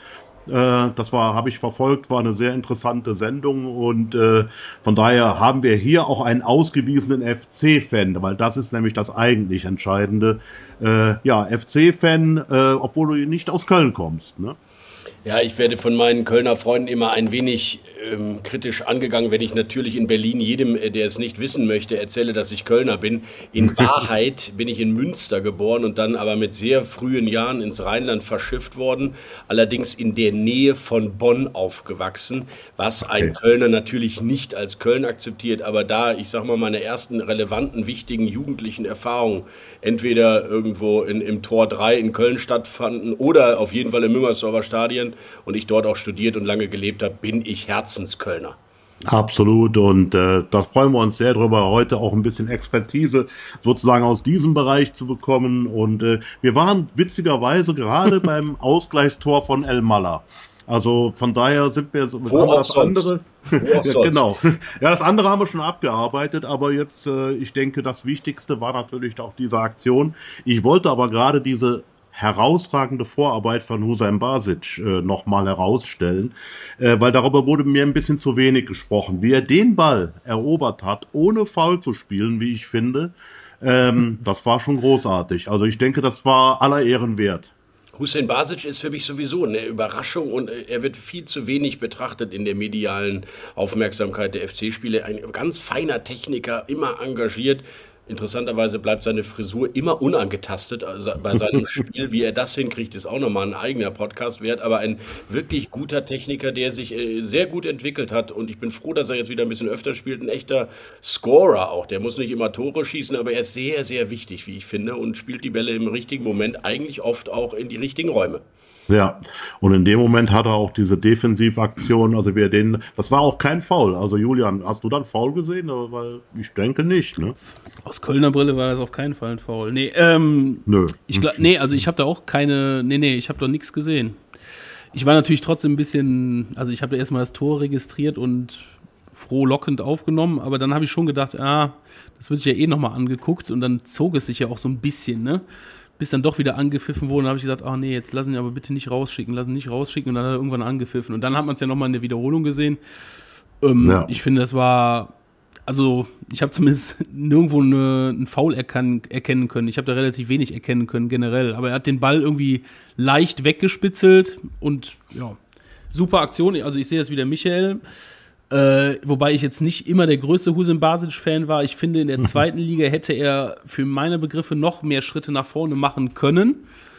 Äh, das war, habe ich verfolgt, war eine sehr interessante Sendung und äh, von daher haben wir hier auch einen ausgewiesenen F C-Fan, weil das ist nämlich das eigentlich Entscheidende. Äh, ja, F C-Fan, äh, obwohl du nicht aus Köln kommst, ne? Ja, ich werde von meinen Kölner Freunden immer ein wenig ähm, kritisch angegangen, wenn ich natürlich in Berlin jedem, äh, der es nicht wissen möchte, erzähle, dass ich Kölner bin. In Wahrheit bin ich in Münster geboren und dann aber mit sehr frühen Jahren ins Rheinland verschifft worden, allerdings in der Nähe von Bonn aufgewachsen, was ein Okay. Kölner natürlich nicht als Köln akzeptiert, aber da, ich sag mal, meine ersten relevanten, wichtigen jugendlichen Erfahrungen entweder irgendwo in, im Tor drei in Köln stattfanden oder auf jeden Fall im Müngersdorfer Stadion und ich dort auch studiert und lange gelebt habe, bin ich Herzenskölner. Absolut und äh, da freuen wir uns sehr drüber, heute auch ein bisschen Expertise sozusagen aus diesem Bereich zu bekommen und äh, wir waren witzigerweise gerade beim Ausgleichstor von El Malla. Also von daher sind wir so, Wo haben wir auch das sonst. andere, Wo auch ja, sonst. genau. Ja, das andere haben wir schon abgearbeitet, aber jetzt, äh, ich denke, das Wichtigste war natürlich auch diese Aktion. Ich wollte aber gerade diese herausragende Vorarbeit von Hussein Basic äh, nochmal herausstellen, äh, weil darüber wurde mir ein bisschen zu wenig gesprochen. Wie er den Ball erobert hat, ohne Foul zu spielen, wie ich finde, ähm, das war schon großartig. Also ich denke, das war aller Ehren wert. Hussein Basic ist für mich sowieso eine Überraschung und äh, er wird viel zu wenig betrachtet in der medialen Aufmerksamkeit der F C-Spiele. Ein ganz feiner Techniker, immer engagiert. Interessanterweise bleibt seine Frisur immer unangetastet. Also bei seinem Spiel, wie er das hinkriegt, ist auch nochmal ein eigener Podcast wert. Aber ein wirklich guter Techniker, der sich äh, sehr gut entwickelt hat. Und ich bin froh, dass er jetzt wieder ein bisschen öfter spielt. Ein echter Scorer auch. Der muss nicht immer Tore schießen, aber er ist sehr, sehr wichtig, wie ich finde. Und spielt die Bälle im richtigen Moment eigentlich oft auch in die richtigen Räume. Ja, und in dem Moment hat er auch diese Defensivaktion, also wer den, das war auch kein Foul. Also Julian, hast du dann Foul gesehen? Weil ich denke nicht, ne? Aus Kölner Brille war das auf keinen Fall ein Foul. Nee, ähm, Nö. ich glaub, nee, also ich habe da auch keine, nee, nee, ich habe da nichts gesehen. Ich war natürlich trotzdem ein bisschen, also ich habe da erstmal das Tor registriert und frohlockend aufgenommen, aber dann habe ich schon gedacht, ah, das wird sich ja eh nochmal angeguckt und dann zog es sich ja auch so ein bisschen, ne? Bis dann doch wieder angepfiffen wurde, habe ich gesagt, ach nee, jetzt lassen ihn aber bitte nicht rausschicken, lassen ihn nicht rausschicken und dann hat er irgendwann angepfiffen und dann hat man es ja nochmal in der Wiederholung gesehen. Ähm, Ja. Ich finde, das war, also ich habe zumindest nirgendwo eine, einen Foul erkan- erkennen können. Ich habe da relativ wenig erkennen können generell, aber er hat den Ball irgendwie leicht weggespitzelt und ja, super Aktion. Also ich sehe das wie der Michael. Äh, wobei ich jetzt nicht immer der größte Hussein Basic-Fan war. Ich finde, in der zweiten Liga hätte er für meine Begriffe noch mehr Schritte nach vorne machen können.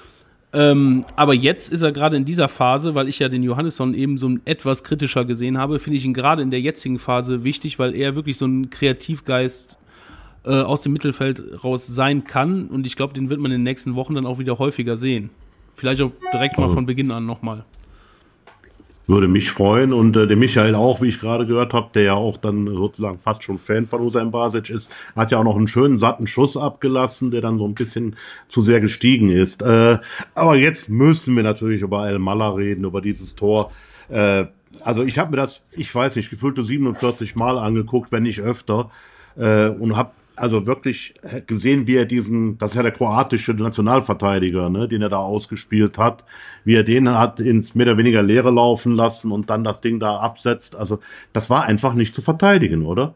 Ähm, aber jetzt ist er gerade in dieser Phase, weil ich ja den Johannesson eben so etwas kritischer gesehen habe, finde ich ihn gerade in der jetzigen Phase wichtig, weil er wirklich so ein Kreativgeist äh, aus dem Mittelfeld raus sein kann. Und ich glaube, den wird man in den nächsten Wochen dann auch wieder häufiger sehen. Vielleicht auch direkt mal von Beginn an nochmal. Würde mich freuen und äh, der Michael auch, wie ich gerade gehört habe, der ja auch dann sozusagen fast schon Fan von Hussein Basic ist, hat ja auch noch einen schönen satten Schuss abgelassen, der dann so ein bisschen zu sehr gestiegen ist. Äh, aber jetzt müssen wir natürlich über El Malla reden, über dieses Tor. Äh, also ich habe mir das, ich weiß nicht, gefühlte siebenundvierzig Mal angeguckt, wenn nicht öfter, äh, und habe also wirklich gesehen, wie er diesen, das ist ja der kroatische Nationalverteidiger, ne, den er da ausgespielt hat, wie er den hat ins mehr oder weniger Leere laufen lassen und dann das Ding da absetzt. Also das war einfach nicht zu verteidigen, oder?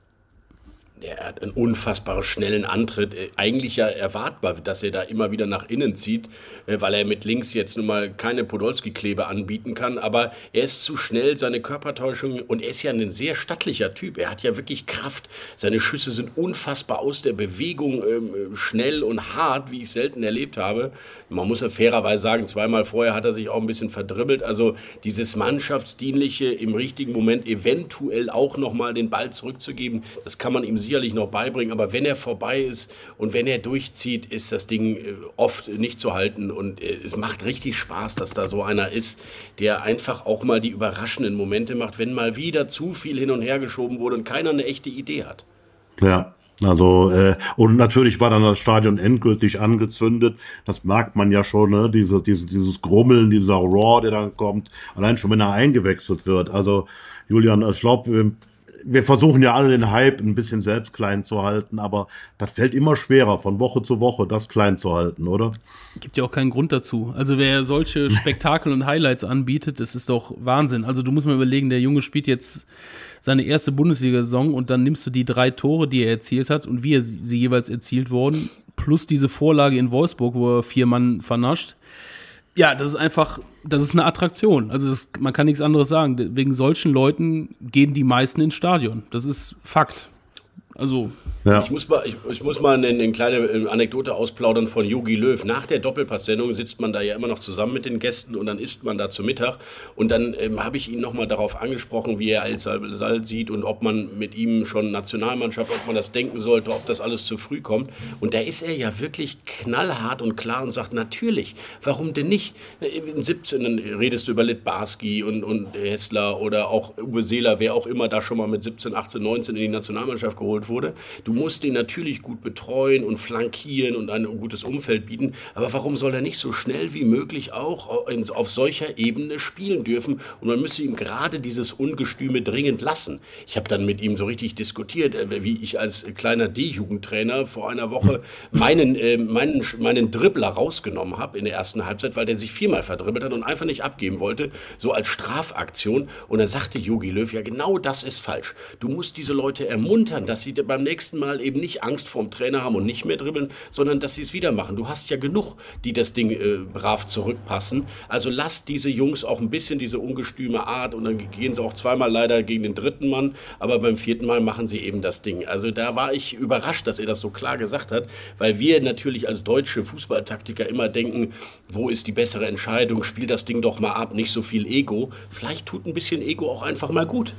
Er hat einen unfassbar schnellen Antritt. Eigentlich ja erwartbar, dass er da immer wieder nach innen zieht, weil er mit links jetzt nun mal keine Podolski-Klebe anbieten kann. Aber er ist zu schnell, seine Körpertäuschung, und er ist ja ein sehr stattlicher Typ. Er hat ja wirklich Kraft. Seine Schüsse sind unfassbar aus der Bewegung, ähm, schnell und hart, wie ich selten erlebt habe. Man muss ja fairerweise sagen, zweimal vorher hat er sich auch ein bisschen verdribbelt. Also dieses Mannschaftsdienliche, im richtigen Moment eventuell auch nochmal den Ball zurückzugeben, das kann man ihm sicherlich noch beibringen, aber wenn er vorbei ist und wenn er durchzieht, ist das Ding oft nicht zu halten und es macht richtig Spaß, dass da so einer ist, der einfach auch mal die überraschenden Momente macht, wenn mal wieder zu viel hin und her geschoben wurde und keiner eine echte Idee hat. Ja. Also, äh, und natürlich war dann das Stadion endgültig angezündet. Das merkt man ja schon, ne? Diese, diese, dieses Grummeln, dieser Roar, der dann kommt, allein schon, wenn er eingewechselt wird. Also, Julian, ich glaube, wir versuchen ja alle den Hype ein bisschen selbst klein zu halten, aber das fällt immer schwerer, von Woche zu Woche das klein zu halten, oder? Gibt ja auch keinen Grund dazu. Also wer solche Spektakel und Highlights anbietet, das ist doch Wahnsinn. Also du musst mal überlegen, der Junge spielt jetzt seine erste Bundesliga-Saison und dann nimmst du die drei Tore, die er erzielt hat und wie er sie jeweils erzielt wurden, plus diese Vorlage in Wolfsburg, wo er vier Mann vernascht. Ja, das ist einfach, das ist eine Attraktion. Also das, man kann nichts anderes sagen. Wegen solchen Leuten gehen die meisten ins Stadion. Das ist Fakt. Also ja. Ich muss mal, ich, ich muss mal eine, eine kleine Anekdote ausplaudern von Jogi Löw. Nach der Doppelpass-Sendung sitzt man da ja immer noch zusammen mit den Gästen und dann isst man da zu Mittag. Und dann ähm, habe ich ihn nochmal darauf angesprochen, wie er Al-Sal sieht und ob man mit ihm schon Nationalmannschaft, ob man das denken sollte, ob das alles zu früh kommt. Und da ist er ja wirklich knallhart und klar und sagt, natürlich, warum denn nicht? In siebzehn dann redest du über Litbarski und, und Hessler oder auch Uwe Seeler, wer auch immer da schon mal mit siebzehn, achtzehn, neunzehn in die Nationalmannschaft geholt wurde. Du musst den natürlich gut betreuen und flankieren und ein gutes Umfeld bieten, aber warum soll er nicht so schnell wie möglich auch auf solcher Ebene spielen dürfen? Und man müsse ihm gerade dieses Ungestüme dringend lassen. Ich habe dann mit ihm so richtig diskutiert, wie ich als kleiner D-Jugendtrainer vor einer Woche meinen, äh, meinen, meinen Dribbler rausgenommen habe in der ersten Halbzeit, weil der sich viermal verdribbelt hat und einfach nicht abgeben wollte, so als Strafaktion. Und dann sagte Jogi Löw, ja genau das ist falsch. Du musst diese Leute ermuntern, dass sie beim nächsten Mal eben nicht Angst vorm Trainer haben und nicht mehr dribbeln, sondern dass sie es wieder machen. Du hast ja genug, die das Ding äh, brav zurückpassen. Also lass diese Jungs auch ein bisschen diese ungestüme Art und dann gehen sie auch zweimal leider gegen den dritten Mann, aber beim vierten Mal machen sie eben das Ding. Also da war ich überrascht, dass er das so klar gesagt hat, weil wir natürlich als deutsche Fußballtaktiker immer denken, wo ist die bessere Entscheidung, spiel das Ding doch mal ab, nicht so viel Ego. Vielleicht tut ein bisschen Ego auch einfach mal gut.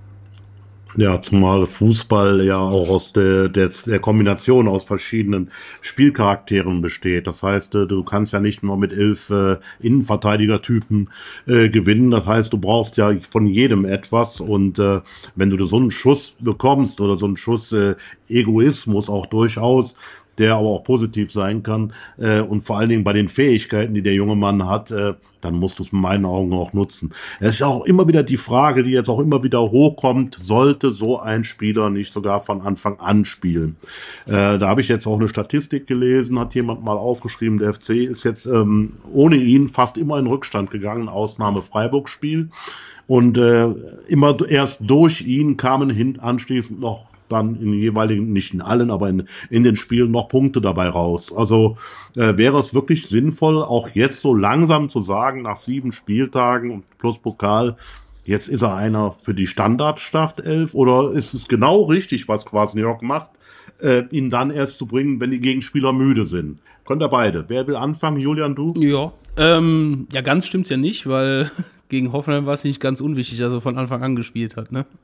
Ja, zumal Fußball ja auch aus der, der, der Kombination aus verschiedenen Spielcharakteren besteht. Das heißt, du kannst ja nicht nur mit elf äh, Innenverteidigertypen äh, gewinnen. Das heißt, du brauchst ja von jedem etwas. Und äh, wenn du so einen Schuss bekommst oder so einen Schuss äh, Egoismus auch durchaus, der aber auch positiv sein kann äh, und vor allen Dingen bei den Fähigkeiten, die der junge Mann hat, äh, dann musst du es in meinen Augen auch nutzen. Es ist auch immer wieder die Frage, die jetzt auch immer wieder hochkommt, sollte so ein Spieler nicht sogar von Anfang an spielen? Äh, da habe ich jetzt auch eine Statistik gelesen, hat jemand mal aufgeschrieben, der F C ist jetzt ähm, ohne ihn fast immer in Rückstand gegangen, Ausnahme Freiburg-Spiel. Und äh, immer erst durch ihn kamen hin anschließend noch dann in jeweiligen, nicht in allen, aber in, in den Spielen noch Punkte dabei raus. Also äh, wäre es wirklich sinnvoll, auch jetzt so langsam zu sagen, nach sieben Spieltagen und plus Pokal, jetzt ist er einer für die Standard-Startelf, oder ist es genau richtig, was Kwasniok macht, äh, ihn dann erst zu bringen, wenn die Gegenspieler müde sind? Könnt ihr beide. Wer will anfangen? Julian, du? Ja, ähm, ja, ganz stimmt's ja nicht, weil gegen Hoffenheim war es nicht ganz unwichtig, dass er von Anfang an gespielt hat, ne?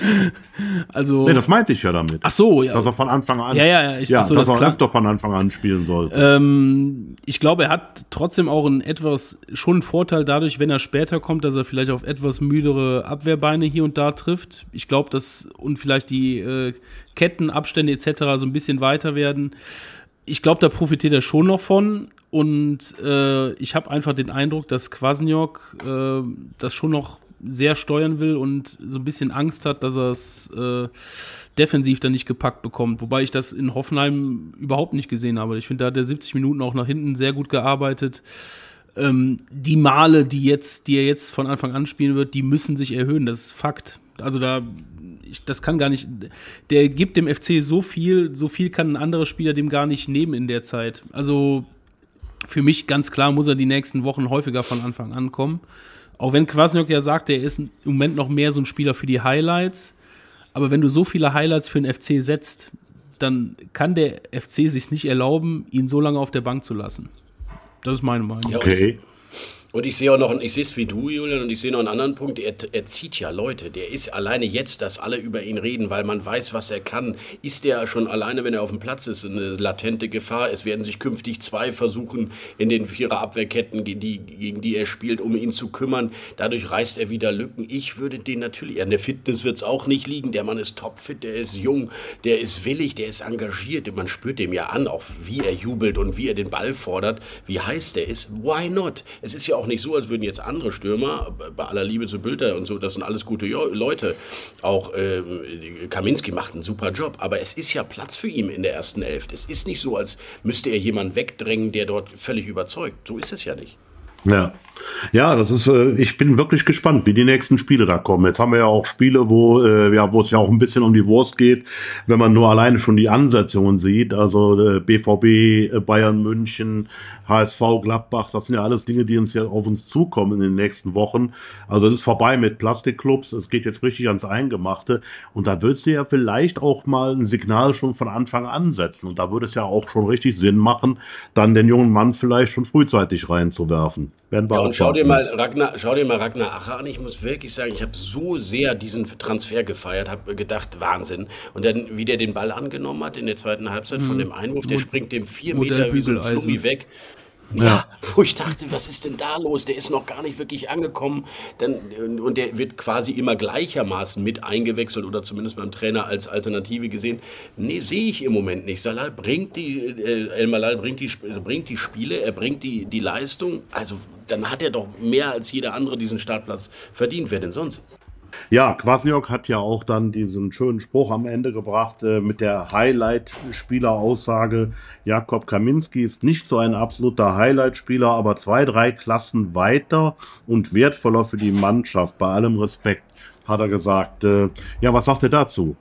Also. Nee, das meinte ich ja damit. Ach so, ja. Dass er von Anfang an. Ja, ja, ja. Ich, ja, ach so, dass das er klar. öfter von Anfang an spielen sollte. Ähm, ich glaube, er hat trotzdem auch einen etwas, schon einen Vorteil dadurch, wenn er später kommt, dass er vielleicht auf etwas müdere Abwehrbeine hier und da trifft. Ich glaube, dass, und vielleicht die äh, Kettenabstände et cetera so ein bisschen weiter werden. Ich glaube, da profitiert er schon noch von. Und äh, ich habe einfach den Eindruck, dass Kwasniok äh, das schon noch sehr steuern will und so ein bisschen Angst hat, dass er es äh, defensiv dann nicht gepackt bekommt. Wobei ich das in Hoffenheim überhaupt nicht gesehen habe. Ich finde, da hat er siebzig Minuten auch nach hinten sehr gut gearbeitet. Ähm, die Male, die, jetzt, die er jetzt von Anfang an spielen wird, die müssen sich erhöhen. Das ist Fakt. Also da, ich, das kann gar nicht, der gibt dem F C so viel, so viel kann ein anderer Spieler dem gar nicht nehmen in der Zeit. Also für mich ganz klar muss er die nächsten Wochen häufiger von Anfang an kommen. Auch wenn Kwasniok ja sagt, er ist im Moment noch mehr so ein Spieler für die Highlights. Aber wenn du so viele Highlights für den F C setzt, dann kann der F C sich nicht erlauben, ihn so lange auf der Bank zu lassen. Das ist meine Meinung. Okay. Und ich sehe auch noch, ich sehe es wie du, Julian, und ich sehe noch einen anderen Punkt, er, er zieht ja Leute, der ist alleine jetzt, dass alle über ihn reden, weil man weiß, was er kann, ist der schon alleine, wenn er auf dem Platz ist, eine latente Gefahr. Es werden sich künftig zwei versuchen, in den Vierer-Abwehrketten, gegen die, gegen die er spielt, um ihn zu kümmern. Dadurch reißt er wieder Lücken. Ich würde den natürlich, an der Fitness wird es auch nicht liegen, der Mann ist topfit, der ist jung, der ist willig, der ist engagiert, man spürt dem ja an, auch wie er jubelt und wie er den Ball fordert, wie heiß der ist. Why not? Es ist ja auch auch nicht so, als würden jetzt andere Stürmer, bei aller Liebe zu Bülter und so, das sind alles gute jo- Leute, auch äh, Kaminski macht einen super Job, aber es ist ja Platz für ihn in der ersten Elf. Es ist nicht so, als müsste er jemanden wegdrängen, der dort völlig überzeugt. So ist es ja nicht. Ja. Ja, das ist, äh, ich bin wirklich gespannt, wie die nächsten Spiele da kommen. Jetzt haben wir ja auch Spiele, wo, äh, ja, wo es ja auch ein bisschen um die Wurst geht, wenn man nur alleine schon die Ansetzungen sieht. Also äh, B V B, äh, Bayern München, H S V, Gladbach, das sind ja alles Dinge, die uns ja auf uns zukommen in den nächsten Wochen. Also es ist vorbei mit Plastikclubs, es geht jetzt richtig ans Eingemachte. Und da würdest du ja vielleicht auch mal ein Signal schon von Anfang an setzen. Und da würde es ja auch schon richtig Sinn machen, dann den jungen Mann vielleicht schon frühzeitig reinzuwerfen. Werden wir Ja, auch und schau dir mal warten. Ragnar, schau dir mal Ragnar Acher an. Ich muss wirklich sagen, ich habe so sehr diesen Transfer gefeiert, habe gedacht, Wahnsinn. Und dann, wie der den Ball angenommen hat in der zweiten Halbzeit von dem Einwurf, der springt dem vier Modell Meter wie so ein Bügeleisen. Flummi weg. Ja, Ja. wo ich dachte, was ist denn da los? Der ist noch gar nicht wirklich angekommen. Dann, und der wird quasi immer gleichermaßen mit eingewechselt oder zumindest beim Trainer als Alternative gesehen. Nee, sehe ich im Moment nicht. Salal bringt die, äh, El Malal bringt die, Sp- bringt die Spiele, er bringt die, die Leistung. Also dann hat er doch mehr als jeder andere diesen Startplatz verdient. Wer denn sonst? Ja, Kwasniok hat ja auch dann diesen schönen Spruch am Ende gebracht äh, mit der Highlight-Spieler-Aussage. Jakob Kaminski ist nicht so ein absoluter Highlight-Spieler, aber zwei, drei Klassen weiter und wertvoller für die Mannschaft. Bei allem Respekt, hat er gesagt. Äh, ja, was sagt er dazu?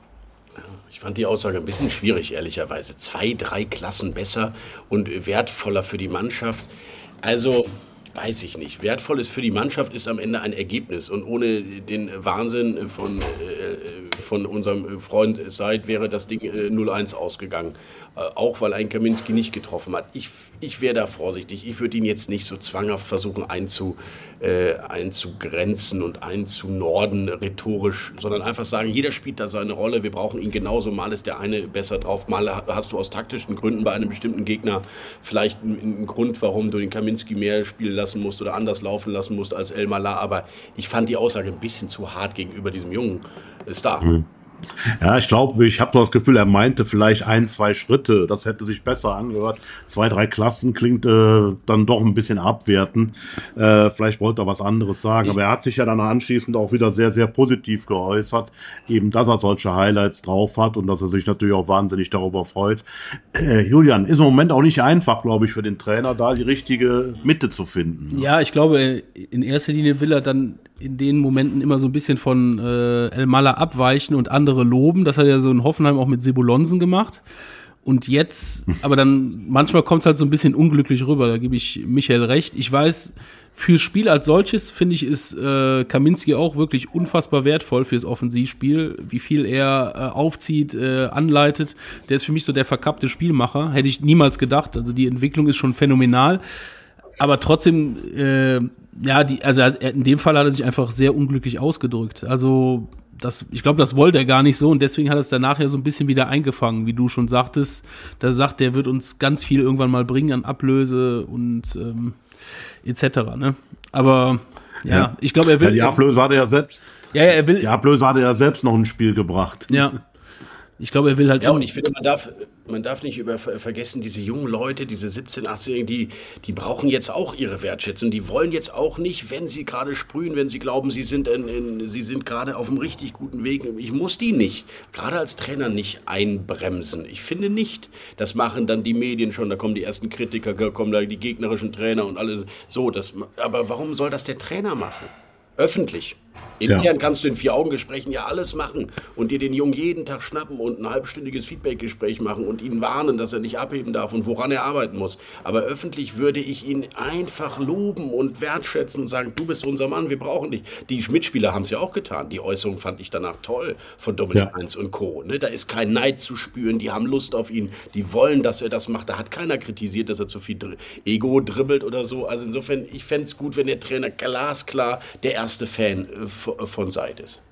Ich fand die Aussage ein bisschen schwierig, ehrlicherweise. Zwei, drei Klassen besser und wertvoller für die Mannschaft. Also, weiß ich nicht. Wertvoll ist für die Mannschaft ist am Ende ein Ergebnis. Und ohne den Wahnsinn von, äh, von unserem Freund Seid wäre das Ding äh, null eins ausgegangen. Äh, auch weil ein Kaminski nicht getroffen hat. Ich, ich wäre da vorsichtig. Ich würde ihn jetzt nicht so zwanghaft versuchen einzu, äh, einzugrenzen und einzunorden rhetorisch, sondern einfach sagen, jeder spielt da seine Rolle. Wir brauchen ihn genauso. Mal ist der eine besser drauf. Mal hast du aus taktischen Gründen bei einem bestimmten Gegner vielleicht einen, einen Grund, warum du den Kaminski mehr spielen lassen musst oder anders laufen lassen musst als El Mallah. Aber ich fand die Aussage ein bisschen zu hart gegenüber diesem jungen Star. Mhm. Ja, ich glaube, ich habe so das Gefühl, er meinte vielleicht ein, zwei Schritte. Das hätte sich besser angehört. Zwei, drei Klassen klingt äh, dann doch ein bisschen abwertend. Äh, vielleicht wollte er was anderes sagen. Aber er hat sich ja dann anschließend auch wieder sehr, sehr positiv geäußert. Eben, dass er solche Highlights drauf hat und dass er sich natürlich auch wahnsinnig darüber freut. Äh, Julian, ist im Moment auch nicht einfach, glaube ich, für den Trainer, da die richtige Mitte zu finden. Ja, ich glaube, in erster Linie will er dann in den Momenten immer so ein bisschen von äh, El Mallah abweichen und andere loben. Das hat er so in Hoffenheim auch mit Sebulonsen gemacht. Und jetzt, aber dann, manchmal kommt es halt so ein bisschen unglücklich rüber, da gebe ich Michael recht. Ich weiß, fürs Spiel als solches, finde ich, ist äh, Kaminski auch wirklich unfassbar wertvoll fürs Offensivspiel. Wie viel er äh, aufzieht, äh, anleitet. Der ist für mich so der verkappte Spielmacher. Hätte ich niemals gedacht. Also die Entwicklung ist schon phänomenal. Aber trotzdem, äh, ja, die, also in dem Fall hat er sich einfach sehr unglücklich ausgedrückt. Also das, ich glaube, das wollte er gar nicht so und deswegen hat er es danach ja so ein bisschen wieder eingefangen, wie du schon sagtest. Da sagt, der wird uns ganz viel irgendwann mal bringen an Ablöse und ähm, et cetera. Ne? Aber ja, ja, ich glaube, er will. Ja, die Ablöse hat er ja selbst. Ja, ja, er will. Die Ablöse hat er ja selbst noch ins Spiel gebracht. Ja. Ich glaube, er will halt. Ja, und ich finde, man darf, man darf nicht über, vergessen, diese jungen Leute, diese siebzehn-, achtzehnjährigen, die, die brauchen jetzt auch ihre Wertschätzung. Die wollen jetzt auch nicht, wenn sie gerade sprühen, wenn sie glauben, sie sind, in, in, sie sind gerade auf einem richtig guten Weg. Ich muss die nicht, gerade als Trainer, nicht einbremsen. Ich finde nicht. Das machen dann die Medien schon. Da kommen die ersten Kritiker, da kommen da die gegnerischen Trainer und alles. So, das, aber warum soll das der Trainer machen? Öffentlich. Intern ja. kannst du in Vier-Augen-Gesprächen ja alles machen und dir den Jungen jeden Tag schnappen und ein halbstündiges Feedback-Gespräch machen und ihn warnen, dass er nicht abheben darf und woran er arbeiten muss. Aber öffentlich würde ich ihn einfach loben und wertschätzen und sagen, du bist unser Mann, wir brauchen dich. Die Mitspieler haben es ja auch getan. Die Äußerung fand ich danach toll von Dominik ja. Heinz und Co. Ne? Da ist kein Neid zu spüren, die haben Lust auf ihn, die wollen, dass er das macht. Da hat keiner kritisiert, dass er zu viel Dr- Ego dribbelt oder so. Also insofern, ich fände es gut, wenn der Trainer glasklar der erste Fan äh, von Seid ist.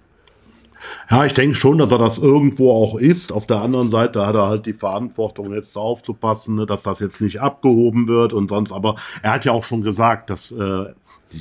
Ja, ich denke schon, dass er das irgendwo auch ist. Auf der anderen Seite hat er halt die Verantwortung, jetzt aufzupassen, ne, dass das jetzt nicht abgehoben wird und sonst. Aber er hat ja auch schon gesagt, dass äh, die,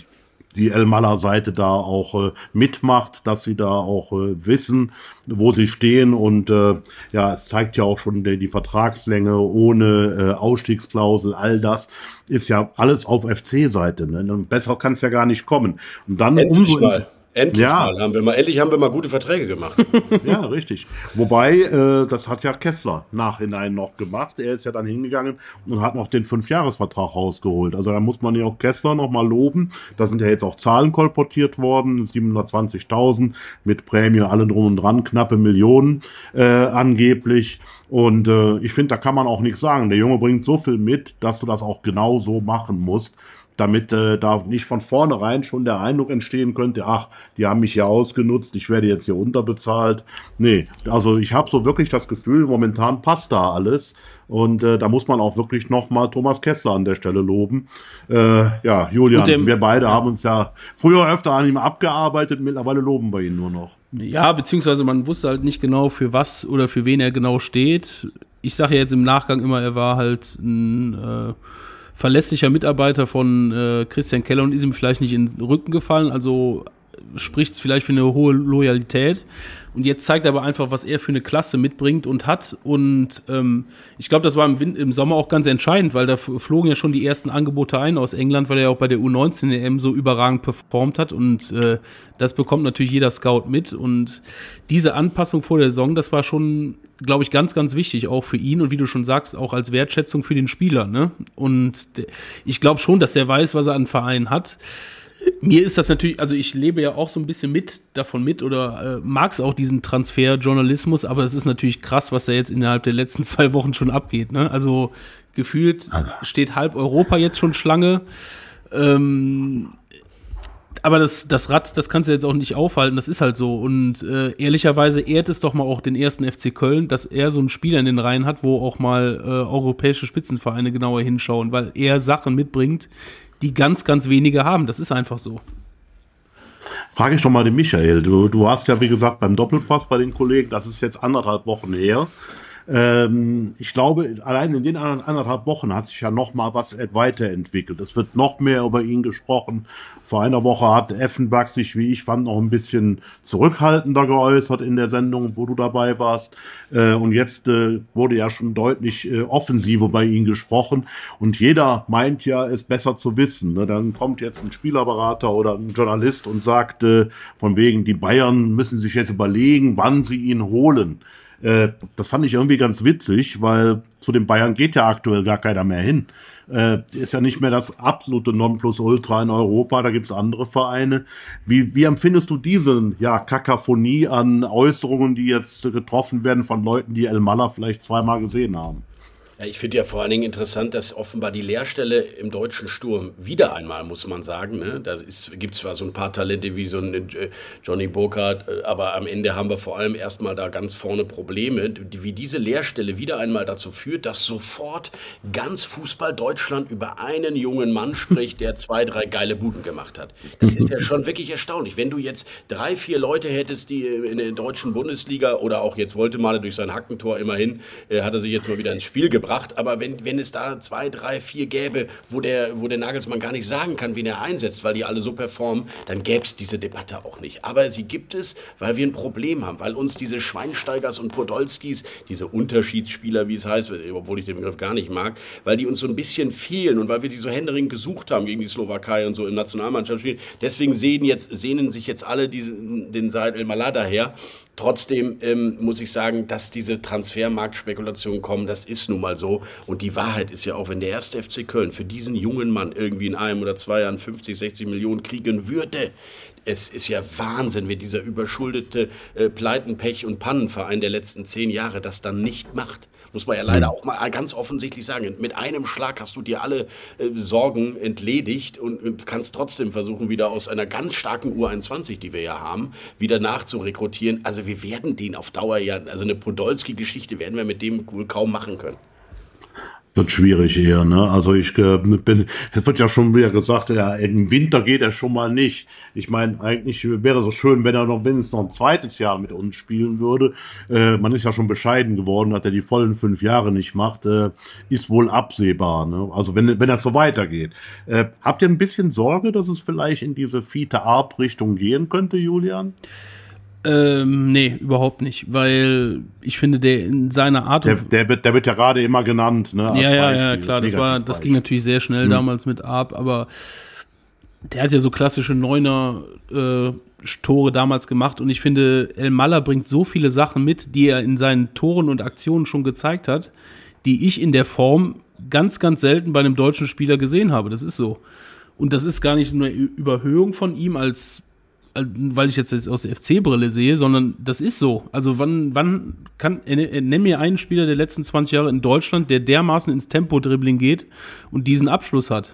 die El-Mala-Seite da auch äh, mitmacht, dass sie da auch äh, wissen, wo sie stehen. Und äh, ja, es zeigt ja auch schon die, die Vertragslänge ohne äh, Ausstiegsklausel, all das ist ja alles auf F C-Seite. Ne? Besser kann es ja gar nicht kommen. Und dann Endlich umso mal. Endlich ja. mal haben wir mal, endlich haben wir mal gute Verträge gemacht. Ja, richtig. Wobei, äh, das hat ja Kessler nachhinein noch gemacht. Er ist ja dann hingegangen und hat noch den Fünfjahresvertrag rausgeholt. Also da muss man ja auch Kessler noch mal loben. Da sind ja jetzt auch Zahlen kolportiert worden, siebenhundertzwanzigtausend mit Prämie, allen drum und dran, knappe Millionen äh, angeblich. Und äh, ich finde, da kann man auch nichts sagen. Der Junge bringt so viel mit, dass du das auch genau so machen musst, damit äh, da nicht von vornherein schon der Eindruck entstehen könnte, ach, die haben mich hier ausgenutzt, ich werde jetzt hier unterbezahlt. Nee, also ich habe so wirklich das Gefühl, momentan passt da alles. Und äh, da muss man auch wirklich nochmal Thomas Kessler an der Stelle loben. Äh, ja, Julian, dem, wir beide ja. haben uns ja früher öfter an ihm abgearbeitet, mittlerweile loben wir ihn nur noch. Ja, beziehungsweise man wusste halt nicht genau, für was oder für wen er genau steht. Ich sage ja jetzt im Nachgang immer, er war halt ein äh, verlässlicher Mitarbeiter von äh, Christian Keller und ist ihm vielleicht nicht in den Rücken gefallen, also spricht es vielleicht für eine hohe Loyalität. Und jetzt zeigt er aber einfach, was er für eine Klasse mitbringt und hat. Und ähm, ich glaube, das war im, Win- im Sommer auch ganz entscheidend, weil da f- flogen ja schon die ersten Angebote ein aus England, weil er ja auch bei der U neunzehn E M so überragend performt hat. Und äh, das bekommt natürlich jeder Scout mit. Und diese Anpassung vor der Saison, das war schon, glaube ich, ganz, ganz wichtig, auch für ihn. Und wie du schon sagst, auch als Wertschätzung für den Spieler. Ne? Und de- ich glaube schon, dass er weiß, was er an Verein hat. Mir ist das natürlich, also ich lebe ja auch so ein bisschen mit davon mit oder äh, mag es auch diesen Transferjournalismus, aber es ist natürlich krass, was da jetzt innerhalb der letzten zwei Wochen schon abgeht. Ne? Also gefühlt also. steht halb Europa jetzt schon Schlange. Ähm, aber das, das Rad, das kannst du jetzt auch nicht aufhalten, das ist halt so. Und äh, ehrlicherweise ehrt es doch mal auch den ersten F C Köln, dass er so einen Spieler in den Reihen hat, wo auch mal äh, europäische Spitzenvereine genauer hinschauen, weil er Sachen mitbringt, die ganz, ganz wenige haben. Das ist einfach so. Frage ich doch mal den Michael. Du, du warst ja, wie gesagt, beim Doppelpass bei den Kollegen. Das ist jetzt anderthalb Wochen her. Ähm, ich glaube, allein in den anderthalb Wochen hat sich ja noch mal was weiterentwickelt. Es wird noch mehr über ihn gesprochen. Vor einer Woche hat Effenberg sich, wie ich fand, noch ein bisschen zurückhaltender geäußert in der Sendung, wo du dabei warst. Äh, und jetzt äh, wurde ja schon deutlich äh, offensiver bei ihm gesprochen. Und jeder meint ja, es besser zu wissen. Ne? Dann kommt jetzt ein Spielerberater oder ein Journalist und sagt, äh, von wegen, die Bayern müssen sich jetzt überlegen, wann sie ihn holen. Äh, das fand ich irgendwie ganz witzig, weil zu den Bayern geht ja aktuell gar keiner mehr hin. Äh, ist ja nicht mehr das absolute Nonplusultra in Europa, da gibt's andere Vereine. Wie, wie empfindest du diese ja, Kakaphonie an Äußerungen, die jetzt getroffen werden von Leuten, die El-Mala vielleicht zweimal gesehen haben? Ja, ich finde ja vor allen Dingen interessant, dass offenbar die Leerstelle im deutschen Sturm wieder einmal, muss man sagen, ne? Da gibt es zwar so ein paar Talente wie so ein Johnny Burkhardt, aber am Ende haben wir vor allem erstmal da ganz vorne Probleme, wie diese Leerstelle wieder einmal dazu führt, dass sofort ganz Fußball Deutschland über einen jungen Mann spricht, der zwei, drei geile Buden gemacht hat. Das ist ja schon wirklich erstaunlich. Wenn du jetzt drei, vier Leute hättest, die in der deutschen Bundesliga oder auch jetzt Woltemade durch sein Hackentor immerhin, äh, hat er sich jetzt mal wieder ins Spiel gebracht. Aber wenn, wenn es da zwei, drei, vier gäbe, wo der, wo der Nagelsmann gar nicht sagen kann, wen er einsetzt, weil die alle so performen, dann gäbe es diese Debatte auch nicht. Aber sie gibt es, weil wir ein Problem haben, weil uns diese Schweinsteigers und Podolskis, diese Unterschiedsspieler, wie es heißt, obwohl ich den Begriff gar nicht mag, weil die uns so ein bisschen fehlen und weil wir die so händeringend gesucht haben gegen die Slowakei und so im Nationalmannschaftsspiel. Deswegen sehen, jetzt, sehnen sich jetzt alle diesen, den Said El-Mala daher. Trotzdem ähm, muss ich sagen, dass diese Transfermarktspekulationen kommen, das ist nun mal so. Und die Wahrheit ist ja auch, wenn der erste F C Köln für diesen jungen Mann irgendwie in einem oder zwei Jahren fünfzig, sechzig Millionen kriegen würde, es ist ja Wahnsinn, wie dieser überschuldete äh, Pleiten-, Pech- und Pannenverein der letzten zehn Jahre das dann nicht macht. Muss man ja leider auch mal ganz offensichtlich sagen. Mit einem Schlag hast du dir alle äh, Sorgen entledigt und, und kannst trotzdem versuchen, wieder aus einer ganz starken U einundzwanzig, die wir ja haben, wieder nachzurekrutieren. Also wir werden den auf Dauer ja, also eine Podolski-Geschichte werden wir mit dem wohl kaum machen können. Wird schwierig eher, ne? Also ich äh, bin, es wird ja schon wieder gesagt, ja, im Winter geht er schon mal nicht. Ich meine, eigentlich wäre es so schön, wenn er noch wenigstens noch ein zweites Jahr mit uns spielen würde. Äh, man ist ja schon bescheiden geworden, dass er die vollen fünf Jahre nicht macht, äh, ist wohl absehbar, ne? Also wenn wenn das so weitergeht. Äh, habt ihr ein bisschen Sorge, dass es vielleicht in diese Fiete Arp-Richtung gehen könnte, Julian? Ähm, nee, überhaupt nicht, weil ich finde, der in seiner Art der, der wird, der wird ja gerade immer genannt, ne? Ja, ja, ja, klar, das war, das ging natürlich sehr schnell hm. damals mit Arp, aber der hat ja so klassische Neuner äh, Tore damals gemacht und ich finde, Elmalah bringt so viele Sachen mit, die er in seinen Toren und Aktionen schon gezeigt hat, die ich in der Form ganz, ganz selten bei einem deutschen Spieler gesehen habe. Das ist so. Und das ist gar nicht nur eine Überhöhung von ihm als weil ich jetzt aus der F C-Brille sehe, sondern das ist so. Also wann, wann kann, nenn mir einen Spieler der letzten zwanzig Jahre in Deutschland, der dermaßen ins Tempo-Dribbling geht und diesen Abschluss hat.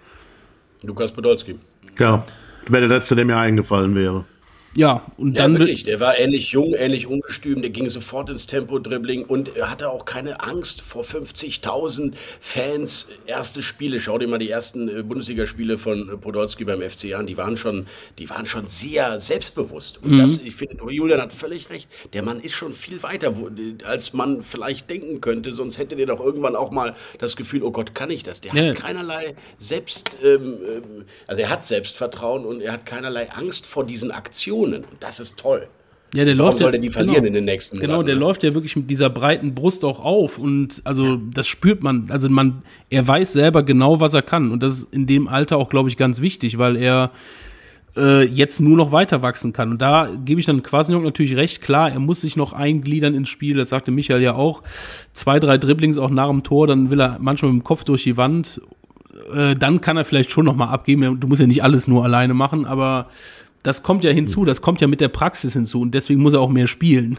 Lukas Podolski. Ja, wäre der letzte, der mir eingefallen wäre. Ja, und ja, dann wirklich, der war ähnlich jung, ähnlich ungestüm, der ging sofort ins Tempo-Dribbling und er hatte auch keine Angst vor fünfzigtausend Fans. Erste Spiele, schau dir mal die ersten Bundesligaspiele von Podolski beim F C an, die waren schon, die waren schon sehr selbstbewusst. Und mhm. das, ich finde, Julian hat völlig recht, der Mann ist schon viel weiter, als man vielleicht denken könnte, sonst hätte der doch irgendwann auch mal das Gefühl, oh Gott, kann ich das? Der ja. hat keinerlei Selbst, ähm, also er hat Selbstvertrauen und er hat keinerlei Angst vor diesen Aktionen. Das ist toll. Ja, der Warum läuft sollte ja, die verlieren genau, in den nächsten Monaten? Genau, der ne? läuft ja wirklich mit dieser breiten Brust auch auf und also das spürt man, also man, er weiß selber genau, was er kann und das ist in dem Alter auch, glaube ich, ganz wichtig, weil er äh, jetzt nur noch weiter wachsen kann und da gebe ich dann Kwasniok natürlich recht, klar, er muss sich noch eingliedern ins Spiel, das sagte Michael ja auch, zwei, drei Dribblings auch nach dem Tor, dann will er manchmal mit dem Kopf durch die Wand, äh, dann kann er vielleicht schon noch mal abgeben, du musst ja nicht alles nur alleine machen, aber das kommt ja hinzu, das kommt ja mit der Praxis hinzu und deswegen muss er auch mehr spielen.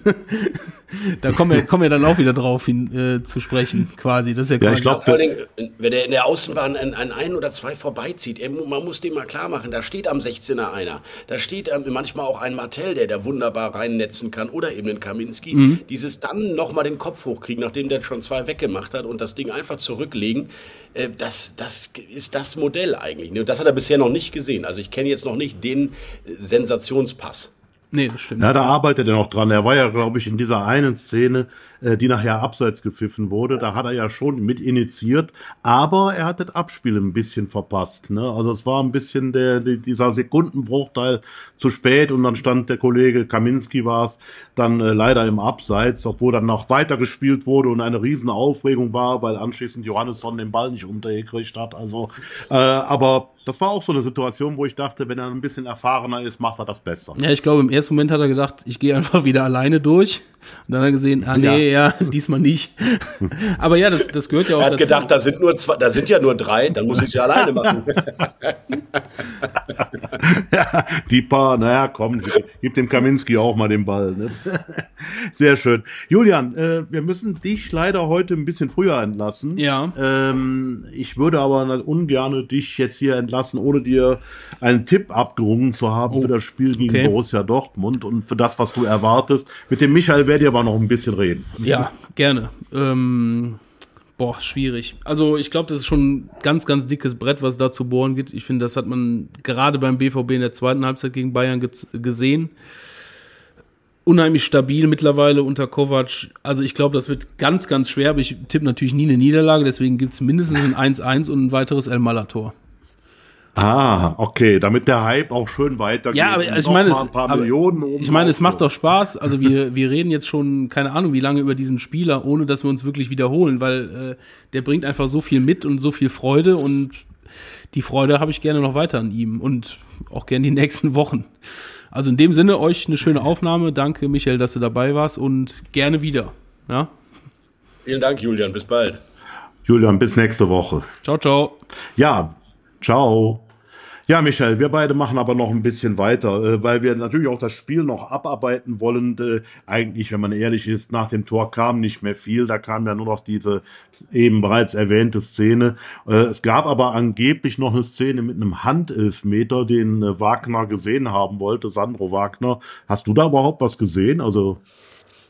Da kommen wir, kommen wir dann auch wieder drauf hin äh, zu sprechen, quasi. Das ist ja, ja quasi ich glaube, vor allen Dingen, wenn er in der Außenbahn an, an ein oder zwei vorbeizieht, er, man muss dem mal klar machen, da steht am sechzehner einer, da steht ähm, manchmal auch ein Martell, der da wunderbar reinnetzen kann oder eben ein Kaminski. Mhm. Dieses dann nochmal den Kopf hochkriegen, nachdem der schon zwei weggemacht hat und das Ding einfach zurücklegen, äh, das, das ist das Modell eigentlich. Ne? Das hat er bisher noch nicht gesehen. Also ich kenne jetzt noch nicht den Sensationspass. Nee, das stimmt. Ja, da arbeitet er noch dran. Er war ja, glaube ich, in dieser einen Szene, äh, die nachher abseits gepfiffen wurde, da hat er ja schon mit initiiert, aber er hat das Abspiel ein bisschen verpasst. Ne? Also es war ein bisschen der, der dieser Sekundenbruchteil zu spät und dann stand der Kollege Kaminski war es dann äh, leider im Abseits, obwohl dann noch weiter gespielt wurde und eine riesen Aufregung war, weil anschließend Johannesson den Ball nicht untergekriegt hat. Also, äh, aber das war auch so eine Situation, wo ich dachte, wenn er ein bisschen erfahrener ist, macht er das besser. Ja, ich glaube, im ersten Moment hat er gedacht, ich gehe einfach wieder alleine durch. Und dann hat er gesehen, ah nee, ja, ja diesmal nicht. Aber ja, das, das gehört ja auch dazu. Er hat dazu. gedacht, da sind nur zwei, da sind ja nur drei, dann muss ich es ja alleine machen. Ja, die paar, naja, komm, gib dem Kaminski auch mal den Ball. Ne? Sehr schön. Julian, äh, wir müssen dich leider heute ein bisschen früher entlassen. Ja. Ähm, ich würde aber ungern dich jetzt hier entlassen, ohne dir einen Tipp abgerungen zu haben oh. für das Spiel gegen okay. Borussia Dortmund und für das, was du erwartest. Mit dem Michael werde ich aber noch ein bisschen reden. Ja, gerne. Ähm, boah, schwierig. Also ich glaube, das ist schon ein ganz, ganz dickes Brett, was da zu bohren gibt. Ich finde, das hat man gerade beim B V B in der zweiten Halbzeit gegen Bayern ge- gesehen. Unheimlich stabil mittlerweile unter Kovac. Also ich glaube, das wird ganz, ganz schwer, aber ich tippe natürlich nie eine Niederlage, deswegen gibt es mindestens ein eins eins und ein weiteres Elmalah-Tor. Ah, okay, damit der Hype auch schön weitergeht. Ja, aber also ich meine, es, aber ich meine, es macht doch Spaß. Also wir, wir reden jetzt schon, keine Ahnung, wie lange über diesen Spieler, ohne dass wir uns wirklich wiederholen, weil äh, der bringt einfach so viel mit und so viel Freude und die Freude habe ich gerne noch weiter an ihm und auch gerne die nächsten Wochen. Also in dem Sinne, euch eine schöne Aufnahme. Danke, Michael, dass du dabei warst und gerne wieder. Ja? Vielen Dank, Julian. Bis bald. Julian, bis nächste Woche. Ciao, ciao. Ja, ciao. Ja, Michael, wir beide machen aber noch ein bisschen weiter, äh, weil wir natürlich auch das Spiel noch abarbeiten wollen. Äh, eigentlich, wenn man ehrlich ist, nach dem Tor kam nicht mehr viel. Da kam ja nur noch diese eben bereits erwähnte Szene. Äh, es gab aber angeblich noch eine Szene mit einem Handelfmeter, den äh, Wagner gesehen haben wollte, Sandro Wagner. Hast du da überhaupt was gesehen? Also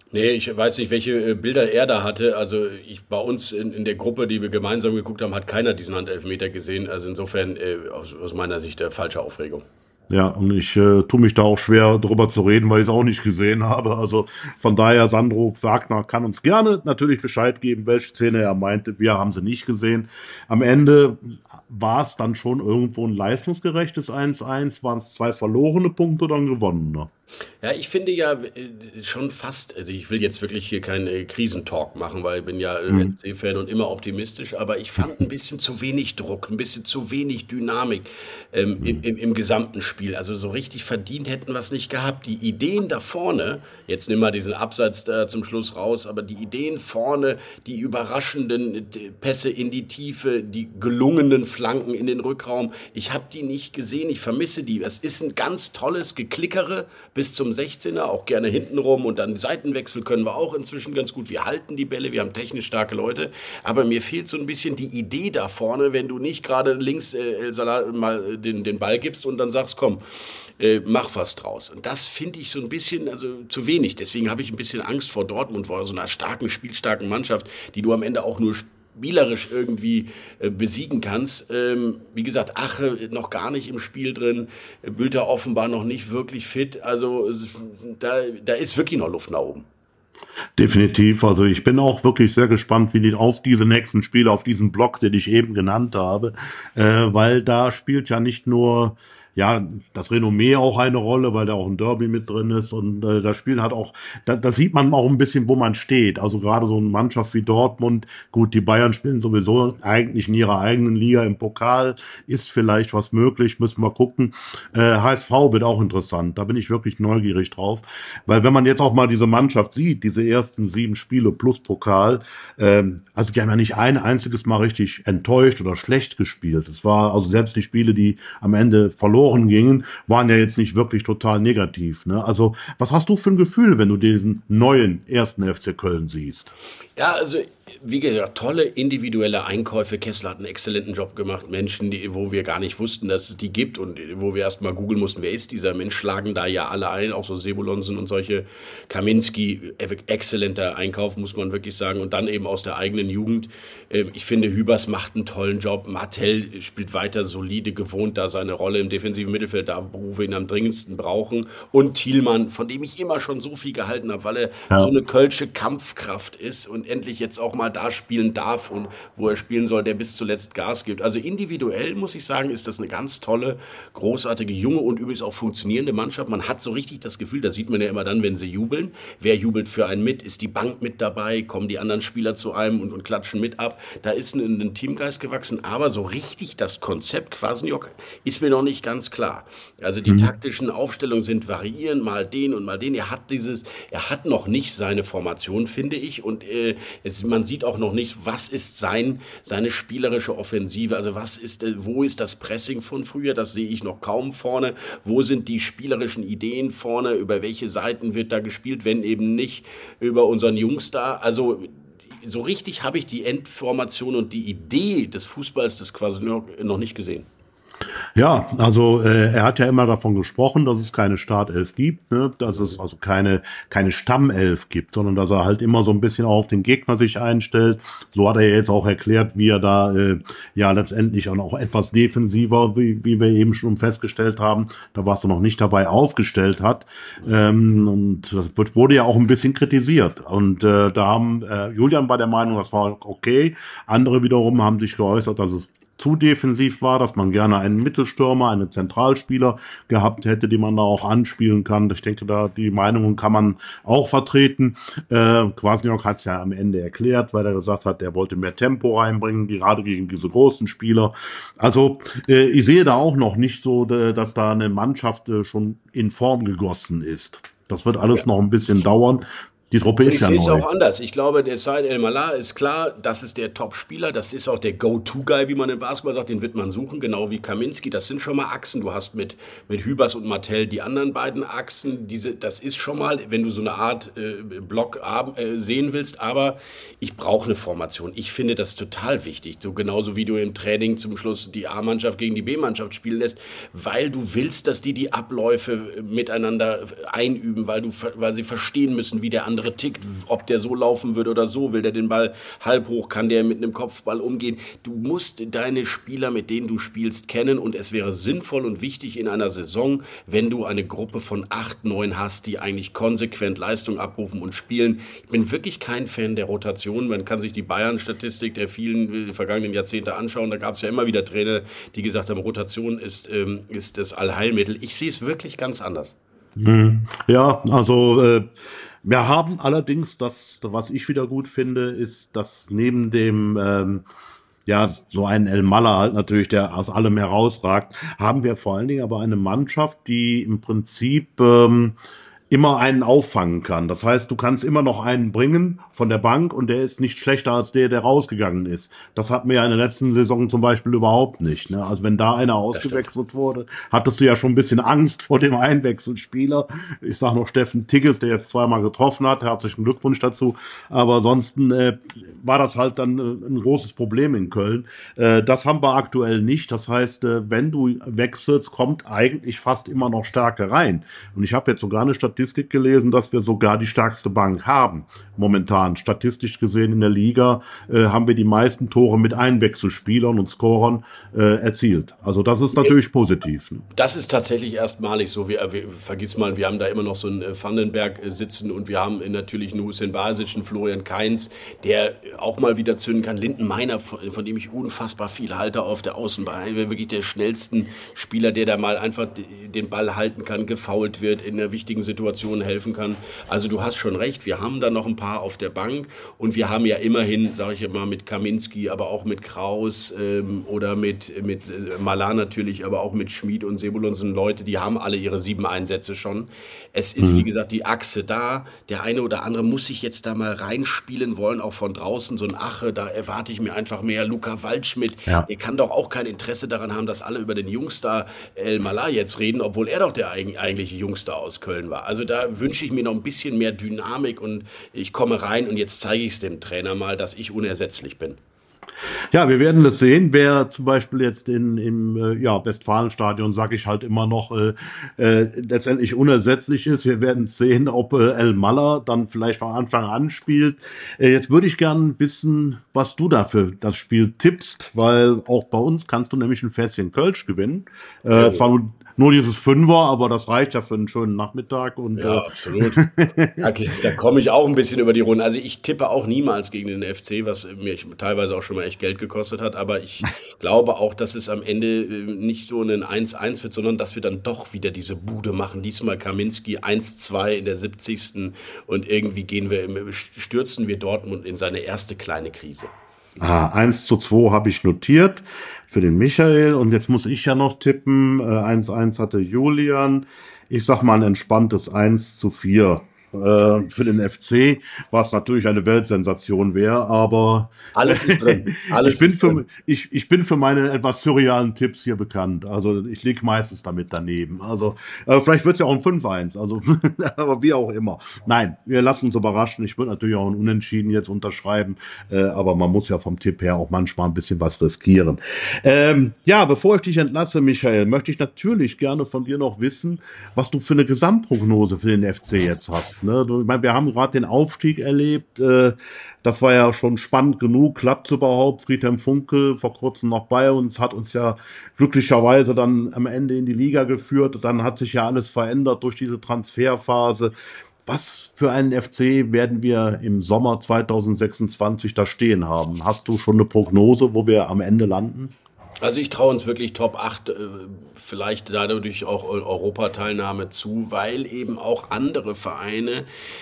Nee, ich weiß nicht, welche Bilder er da hatte. Also ich, bei uns in, in der Gruppe, die wir gemeinsam geguckt haben, hat keiner diesen Handelfmeter gesehen. Also insofern äh, aus, aus meiner Sicht äh, falsche Aufregung. Ja, und ich äh, tue mich da auch schwer, drüber zu reden, weil ich es auch nicht gesehen habe. Also von daher, Sandro Wagner kann uns gerne natürlich Bescheid geben, welche Szene er meinte. Wir haben sie nicht gesehen. Am Ende war es dann schon irgendwo ein leistungsgerechtes eins eins. Waren es zwei verlorene Punkte oder ein gewonnener? Ja, ich finde ja äh, schon fast, also ich will jetzt wirklich hier keinen äh, Krisentalk machen, weil ich bin ja äh, Mhm. F C-Fan und immer optimistisch, aber ich fand ein bisschen zu wenig Druck, ein bisschen zu wenig Dynamik ähm, im, im, im gesamten Spiel. Also so richtig verdient hätten wir es nicht gehabt. Die Ideen da vorne, jetzt nimm mal diesen Abseits da zum Schluss raus, aber die Ideen vorne, die überraschenden äh, Pässe in die Tiefe, die gelungenen Flanken in den Rückraum, ich habe die nicht gesehen, ich vermisse die. Es ist ein ganz tolles Geklickere bis zum sechzehner, auch gerne hintenrum und dann Seitenwechsel können wir auch inzwischen ganz gut. Wir halten die Bälle, wir haben technisch starke Leute, aber mir fehlt so ein bisschen die Idee da vorne, wenn du nicht gerade links äh, El Salah mal den, den Ball gibst und dann sagst, komm, äh, mach was draus. Und das finde ich so ein bisschen, also zu wenig. Deswegen habe ich ein bisschen Angst vor Dortmund, vor so einer starken, spielstarken Mannschaft, die du am Ende auch nur spielerisch irgendwie äh, besiegen kannst. Ähm, wie gesagt, Ache noch gar nicht im Spiel drin, äh, Bülter offenbar noch nicht wirklich fit. Also es- da, da ist wirklich noch Luft nach oben. Definitiv. Also ich bin auch wirklich sehr gespannt, wie die auf diese nächsten Spiele, auf diesen Block, den ich eben genannt habe, äh, weil da spielt ja nicht nur ja das Renommee auch eine Rolle, weil da auch ein Derby mit drin ist und äh, das Spiel hat auch, da, da sieht man auch ein bisschen, wo man steht. Also gerade so eine Mannschaft wie Dortmund, gut, die Bayern spielen sowieso eigentlich in ihrer eigenen Liga im Pokal, ist vielleicht was möglich, müssen wir gucken. Äh, H S V wird auch interessant, da bin ich wirklich neugierig drauf, weil wenn man jetzt auch mal diese Mannschaft sieht, diese ersten sieben Spiele plus Pokal, ähm, also die haben ja nicht ein einziges Mal richtig enttäuscht oder schlecht gespielt. Es war also selbst die Spiele, die am Ende verloren gingen, waren ja jetzt nicht wirklich total negativ. Ne? Also was hast du für ein Gefühl, wenn du diesen neuen ersten F C Köln siehst? Ja, also wie gesagt, tolle individuelle Einkäufe. Kessler hat einen exzellenten Job gemacht. Menschen, die, wo wir gar nicht wussten, dass es die gibt und wo wir erst mal googeln mussten, wer ist dieser Mensch, schlagen da ja alle ein, auch so Sebulonsen und solche. Kaminski, exzellenter Einkauf, muss man wirklich sagen. Und dann eben aus der eigenen Jugend. Ähm, Ich finde, Hübers macht einen tollen Job. Martell spielt weiter solide, gewohnt da seine Rolle im defensiven Mittelfeld, da wo wir ihn am dringendsten brauchen. Und Thielmann, von dem ich immer schon so viel gehalten habe, weil er Ja. so eine kölsche Kampfkraft ist und endlich jetzt auch mal da spielen darf und wo er spielen soll, der bis zuletzt Gas gibt. Also individuell muss ich sagen, ist das eine ganz tolle, großartige, junge und übrigens auch funktionierende Mannschaft. Man hat so richtig das Gefühl, das sieht man ja immer dann, wenn sie jubeln. Wer jubelt für einen mit? Ist die Bank mit dabei? Kommen die anderen Spieler zu einem und, und klatschen mit ab? Da ist ein, ein Teamgeist gewachsen, aber so richtig das Konzept Kwasniok ist mir noch nicht ganz klar. Also die taktischen Aufstellungen sind variieren, mal den und mal den. Er hat dieses, er hat noch nicht seine Formation, finde ich, und äh, es, man sieht auch noch nicht, was ist sein, seine spielerische Offensive, also was ist, äh, wo ist das Pressing von früher, das sehe ich noch kaum vorne, wo sind die spielerischen Ideen vorne, über welche Seiten wird da gespielt, wenn eben nicht über unseren Jungs da, also so richtig habe ich die Endformation und die Idee des Fußballs des Kwasniok noch nicht gesehen. Ja, also äh, er hat ja immer davon gesprochen, dass es keine Startelf gibt, ne? Dass es also keine keine Stammelf gibt, sondern dass er halt immer so ein bisschen auf den Gegner sich einstellt. So hat er jetzt auch erklärt, wie er da äh, ja letztendlich auch noch etwas defensiver, wie, wie wir eben schon festgestellt haben, da warst du noch nicht dabei, aufgestellt hat. Ähm, und das wird, wurde ja auch ein bisschen kritisiert. Und äh, da haben äh, Julian war der Meinung, das war okay. Andere wiederum haben sich geäußert, dass es zu defensiv war, dass man gerne einen Mittelstürmer, einen Zentralspieler gehabt hätte, die man da auch anspielen kann. Ich denke, da die Meinungen kann man auch vertreten. Äh, Kwasniok hat es ja am Ende erklärt, weil er gesagt hat, er wollte mehr Tempo reinbringen, gerade gegen diese großen Spieler. Also äh, ich sehe da auch noch nicht so, dass da eine Mannschaft äh, schon in Form gegossen ist. Das wird alles noch ein bisschen dauern. Die Truppe ist Ich ja sehe es neu. auch anders. Ich glaube, der Said El-Mallah ist klar, das ist der Top-Spieler, das ist auch der Go-To-Guy, wie man im Basketball sagt, den wird man suchen, genau wie Kaminski. Das sind schon mal Achsen. Du hast mit, mit Hübers und Martell die anderen beiden Achsen. Diese, das ist schon mal, wenn du so eine Art äh, Block äh, sehen willst, aber ich brauche eine Formation. Ich finde das total wichtig. So genauso wie du im Training zum Schluss die A-Mannschaft gegen die B-Mannschaft spielen lässt, weil du willst, dass die die Abläufe miteinander einüben, weil, du, weil sie verstehen müssen, wie der andere andere tickt, ob der so laufen würde oder so, will der den Ball halb hoch, kann der mit einem Kopfball umgehen. Du musst deine Spieler, mit denen du spielst, kennen und es wäre sinnvoll und wichtig in einer Saison, wenn du eine Gruppe von acht, neun hast, die eigentlich konsequent Leistung abrufen und spielen. Ich bin wirklich kein Fan der Rotation. Man kann sich die Bayern-Statistik der vielen vergangenen Jahrzehnte anschauen. Da gab es ja immer wieder Trainer, die gesagt haben, Rotation ist, ähm, ist das Allheilmittel. Ich sehe es wirklich ganz anders. Ja, also äh, wir haben allerdings, das, was ich wieder gut finde, ist, dass neben dem ähm, ja, so ein El Malla halt natürlich, der aus allem herausragt, haben wir vor allen Dingen aber eine Mannschaft, die im Prinzip ähm, immer einen auffangen kann. Das heißt, du kannst immer noch einen bringen von der Bank und der ist nicht schlechter als der, der rausgegangen ist. Das hatten wir ja in der letzten Saison zum Beispiel überhaupt nicht. Ne? Also wenn da einer ausgewechselt wurde, hattest du ja schon ein bisschen Angst vor dem Einwechselspieler. Ich sag noch Steffen Tigges, der jetzt zweimal getroffen hat. Herzlichen Glückwunsch dazu. Aber ansonsten äh, war das halt dann äh, ein großes Problem in Köln. Äh, das haben wir aktuell nicht. Das heißt, äh, wenn du wechselst, kommt eigentlich fast immer noch Stärke rein. Und ich habe jetzt sogar eine Statistik Statistik gelesen, dass wir sogar die stärkste Bank haben. Momentan, statistisch gesehen in der Liga, äh, haben wir die meisten Tore mit Einwechselspielern und Scorern äh, erzielt. Also das ist natürlich positiv. Ne? Das ist tatsächlich erstmalig so. Wir, wir, vergiss mal, wir haben da immer noch so einen Vandenberg sitzen und wir haben natürlich einen Hussein Basic, einen Florian Kainz, der auch mal wieder zünden kann. Linden Meiner, von, von dem ich unfassbar viel halte auf der Außenbahn. Wirklich der schnellsten Spieler, der da mal einfach den Ball halten kann, gefoult wird, in einer wichtigen Situation helfen kann. Also du hast schon recht, wir haben da noch ein paar auf der Bank und wir haben ja immerhin, sage ich immer, mit Kaminski, aber auch mit Kraus ähm, oder mit, mit äh, Malar natürlich, aber auch mit Schmid und Sebulonsen Leute, die haben alle ihre sieben Einsätze schon. Es ist, mhm. wie gesagt, die Achse da. Der eine oder andere muss sich jetzt da mal reinspielen wollen, auch von draußen. So ein Ache, da erwarte ich mir einfach mehr. Luca Waldschmidt, ja. Der kann doch auch kein Interesse daran haben, dass alle über den Jungstar El Malar jetzt reden, obwohl er doch der eigentliche Jungstar aus Köln war. Also da wünsche ich mir noch ein bisschen mehr Dynamik und ich komme rein und jetzt zeige ich es dem Trainer mal, dass ich unersetzlich bin. Ja, wir werden das sehen. Wer zum Beispiel jetzt in, im äh, ja, Westfalenstadion, sage ich halt immer noch, äh, äh, letztendlich unersetzlich ist. Wir werden sehen, ob äh, El Malla dann vielleicht von Anfang an spielt. Äh, jetzt würde ich gern wissen, was du da für das Spiel tippst, weil auch bei uns kannst du nämlich ein Fässchen Kölsch gewinnen. Äh, es war nur Nur dieses Fünfer, aber das reicht ja für einen schönen Nachmittag. Und, ja, äh absolut. Okay, da komme ich auch ein bisschen über die Runde. Also ich tippe auch niemals gegen den F C, was mir teilweise auch schon mal echt Geld gekostet hat. Aber ich glaube auch, dass es am Ende nicht so ein eins eins wird, sondern dass wir dann doch wieder diese Bude machen. Diesmal Kaminski eins zwei in der siebzigsten Und irgendwie gehen wir, stürzen wir Dortmund in seine erste kleine Krise. Ah, eins zu zwei habe ich notiert für den Michael und jetzt muss ich ja noch tippen. Äh, eins eins hatte Julian. Ich sag mal ein entspanntes eins zu vier. Äh, für den F C, was natürlich eine Weltsensation wäre, aber alles ist drin. Alles ich bin ist für drin. ich ich bin für meine etwas surrealen Tipps hier bekannt. Also ich liege meistens damit daneben. Also äh, vielleicht wird es ja auch ein fünf eins, also aber wie auch immer. Nein, wir lassen uns überraschen. Ich würde natürlich auch ein Unentschieden jetzt unterschreiben, äh, aber man muss ja vom Tipp her auch manchmal ein bisschen was riskieren. Ähm, ja, bevor ich dich entlasse, Michael, möchte ich natürlich gerne von dir noch wissen, was du für eine Gesamtprognose für den F C jetzt hast. Ne, ich meine, wir haben gerade den Aufstieg erlebt, äh, das war ja schon spannend genug, klappt es überhaupt? Friedhelm Funkel vor kurzem noch bei uns, hat uns ja glücklicherweise dann am Ende in die Liga geführt, dann hat sich ja alles verändert durch diese Transferphase. Was für einen F C werden wir im Sommer zwanzig sechsundzwanzig da stehen haben? Hast du schon eine Prognose, wo wir am Ende landen? Also ich traue uns wirklich Top acht, vielleicht dadurch auch Europateilnahme zu, weil eben auch andere Vereine,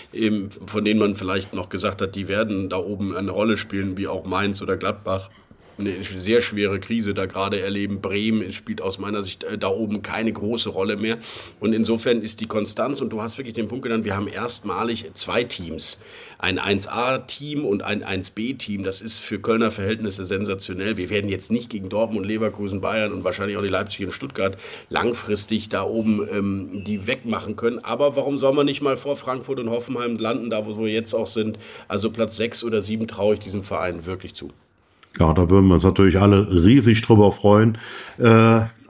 von denen man vielleicht noch gesagt hat, die werden da oben eine Rolle spielen, wie auch Mainz oder Gladbach, eine sehr schwere Krise da gerade erleben. Bremen spielt aus meiner Sicht da oben keine große Rolle mehr. Und insofern ist die Konstanz, und du hast wirklich den Punkt genannt, wir haben erstmalig zwei Teams. Ein eins A-Team und ein eins B-Team. Das ist für Kölner Verhältnisse sensationell. Wir werden jetzt nicht gegen Dortmund, Leverkusen, Bayern und wahrscheinlich auch die Leipzig und Stuttgart langfristig da oben ähm, die wegmachen können. Aber warum soll man nicht mal vor Frankfurt und Hoffenheim landen, da wo wir jetzt auch sind? Also Platz sechs oder sieben traue ich diesem Verein wirklich zu. Ja, da würden wir uns natürlich alle riesig drüber freuen. Äh,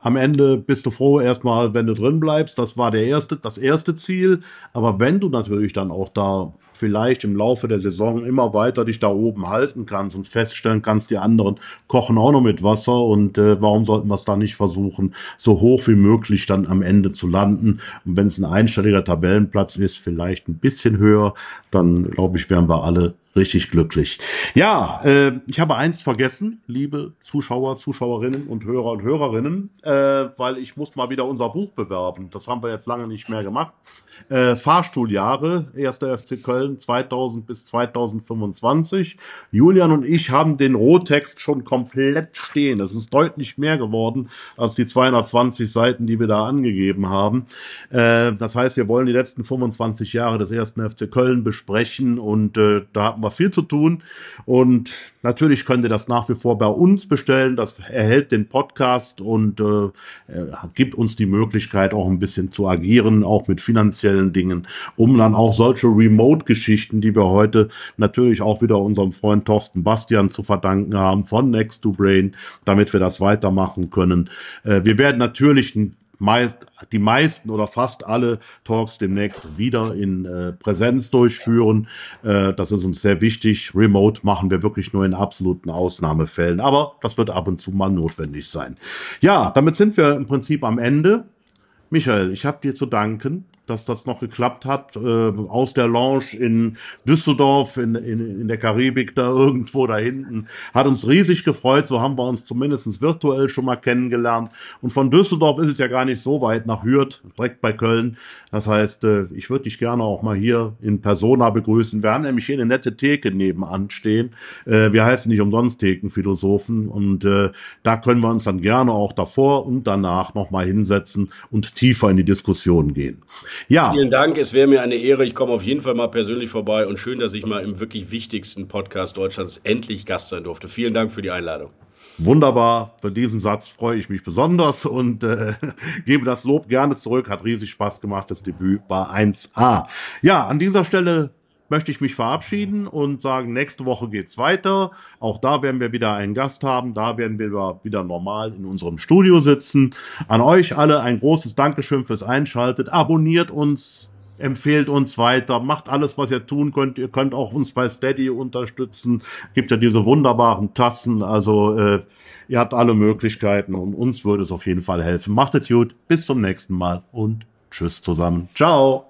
Am Ende bist du froh erstmal, wenn du drin bleibst. Das war der erste, das erste Ziel. Aber wenn du natürlich dann auch da vielleicht im Laufe der Saison immer weiter dich da oben halten kannst und feststellen kannst, die anderen kochen auch noch mit Wasser und äh, warum sollten wir es da nicht versuchen, so hoch wie möglich dann am Ende zu landen. Und wenn es ein einstelliger Tabellenplatz ist, vielleicht ein bisschen höher, dann glaube ich, wären wir alle richtig glücklich. Ja, äh, ich habe eins vergessen, liebe Zuschauer, Zuschauerinnen und Hörer und Hörerinnen, äh, weil ich muss mal wieder unser Buch bewerben. Das haben wir jetzt lange nicht mehr gemacht. Äh, Fahrstuhljahre, erster F C Köln zweitausend bis zweitausendfünfundzwanzig. Julian und ich haben den Rohtext schon komplett stehen. Das ist deutlich mehr geworden als die zweihundertzwanzig Seiten, die wir da angegeben haben. Äh, das heißt, wir wollen die letzten fünfundzwanzig Jahre des ersten F C Köln besprechen und äh, da haben wir viel zu tun. Und natürlich könnt ihr das nach wie vor bei uns bestellen. Das erhält den Podcast und äh, gibt uns die Möglichkeit, auch ein bisschen zu agieren, auch mit finanziellen Dingen, um dann auch solche Remote-Geschichten, die wir heute natürlich auch wieder unserem Freund Thorsten Bastian zu verdanken haben, von Next to Brain, damit wir das weitermachen können. Äh, wir werden natürlich ein die meisten oder fast alle Talks demnächst wieder in äh, Präsenz durchführen. Äh, das ist uns sehr wichtig. Remote machen wir wirklich nur in absoluten Ausnahmefällen, aber das wird ab und zu mal notwendig sein. Ja, damit sind wir im Prinzip am Ende. Michael, ich habe dir zu danken, dass das noch geklappt hat, äh, aus der Lounge in Düsseldorf, in, in, in der Karibik, da irgendwo da hinten. Hat uns riesig gefreut, so haben wir uns zumindest virtuell schon mal kennengelernt. Und von Düsseldorf ist es ja gar nicht so weit nach Hürth, direkt bei Köln. Das heißt, äh, ich würde dich gerne auch mal hier in Persona begrüßen. Wir haben nämlich hier eine nette Theke nebenan stehen. Äh, wir heißen nicht umsonst Thekenphilosophen und äh, da können wir uns dann gerne auch davor und danach nochmal hinsetzen und tiefer in die Diskussion gehen. Ja. Vielen Dank, es wäre mir eine Ehre. Ich komme auf jeden Fall mal persönlich vorbei und schön, dass ich mal im wirklich wichtigsten Podcast Deutschlands endlich Gast sein durfte. Vielen Dank für die Einladung. Wunderbar, für diesen Satz freue ich mich besonders und äh, gebe das Lob gerne zurück. Hat riesig Spaß gemacht, das Debüt war eins A. Ja, an dieser Stelle möchte ich mich verabschieden und sagen, nächste Woche geht's weiter. Auch da werden wir wieder einen Gast haben. Da werden wir wieder normal in unserem Studio sitzen. An euch alle ein großes Dankeschön fürs Einschalten. Abonniert uns, empfehlt uns weiter, macht alles, was ihr tun könnt. Ihr könnt auch uns bei Steady unterstützen. Gibt ja diese wunderbaren Tassen. Also äh, ihr habt alle Möglichkeiten und uns würde es auf jeden Fall helfen. Macht es gut. Bis zum nächsten Mal und tschüss zusammen. Ciao.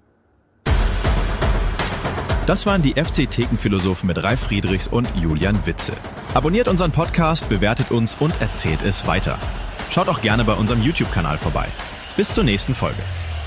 Das waren die F C-Thekenphilosophen mit Ralf Friedrichs und Julian Witzel. Abonniert unseren Podcast, bewertet uns und erzählt es weiter. Schaut auch gerne bei unserem YouTube-Kanal vorbei. Bis zur nächsten Folge.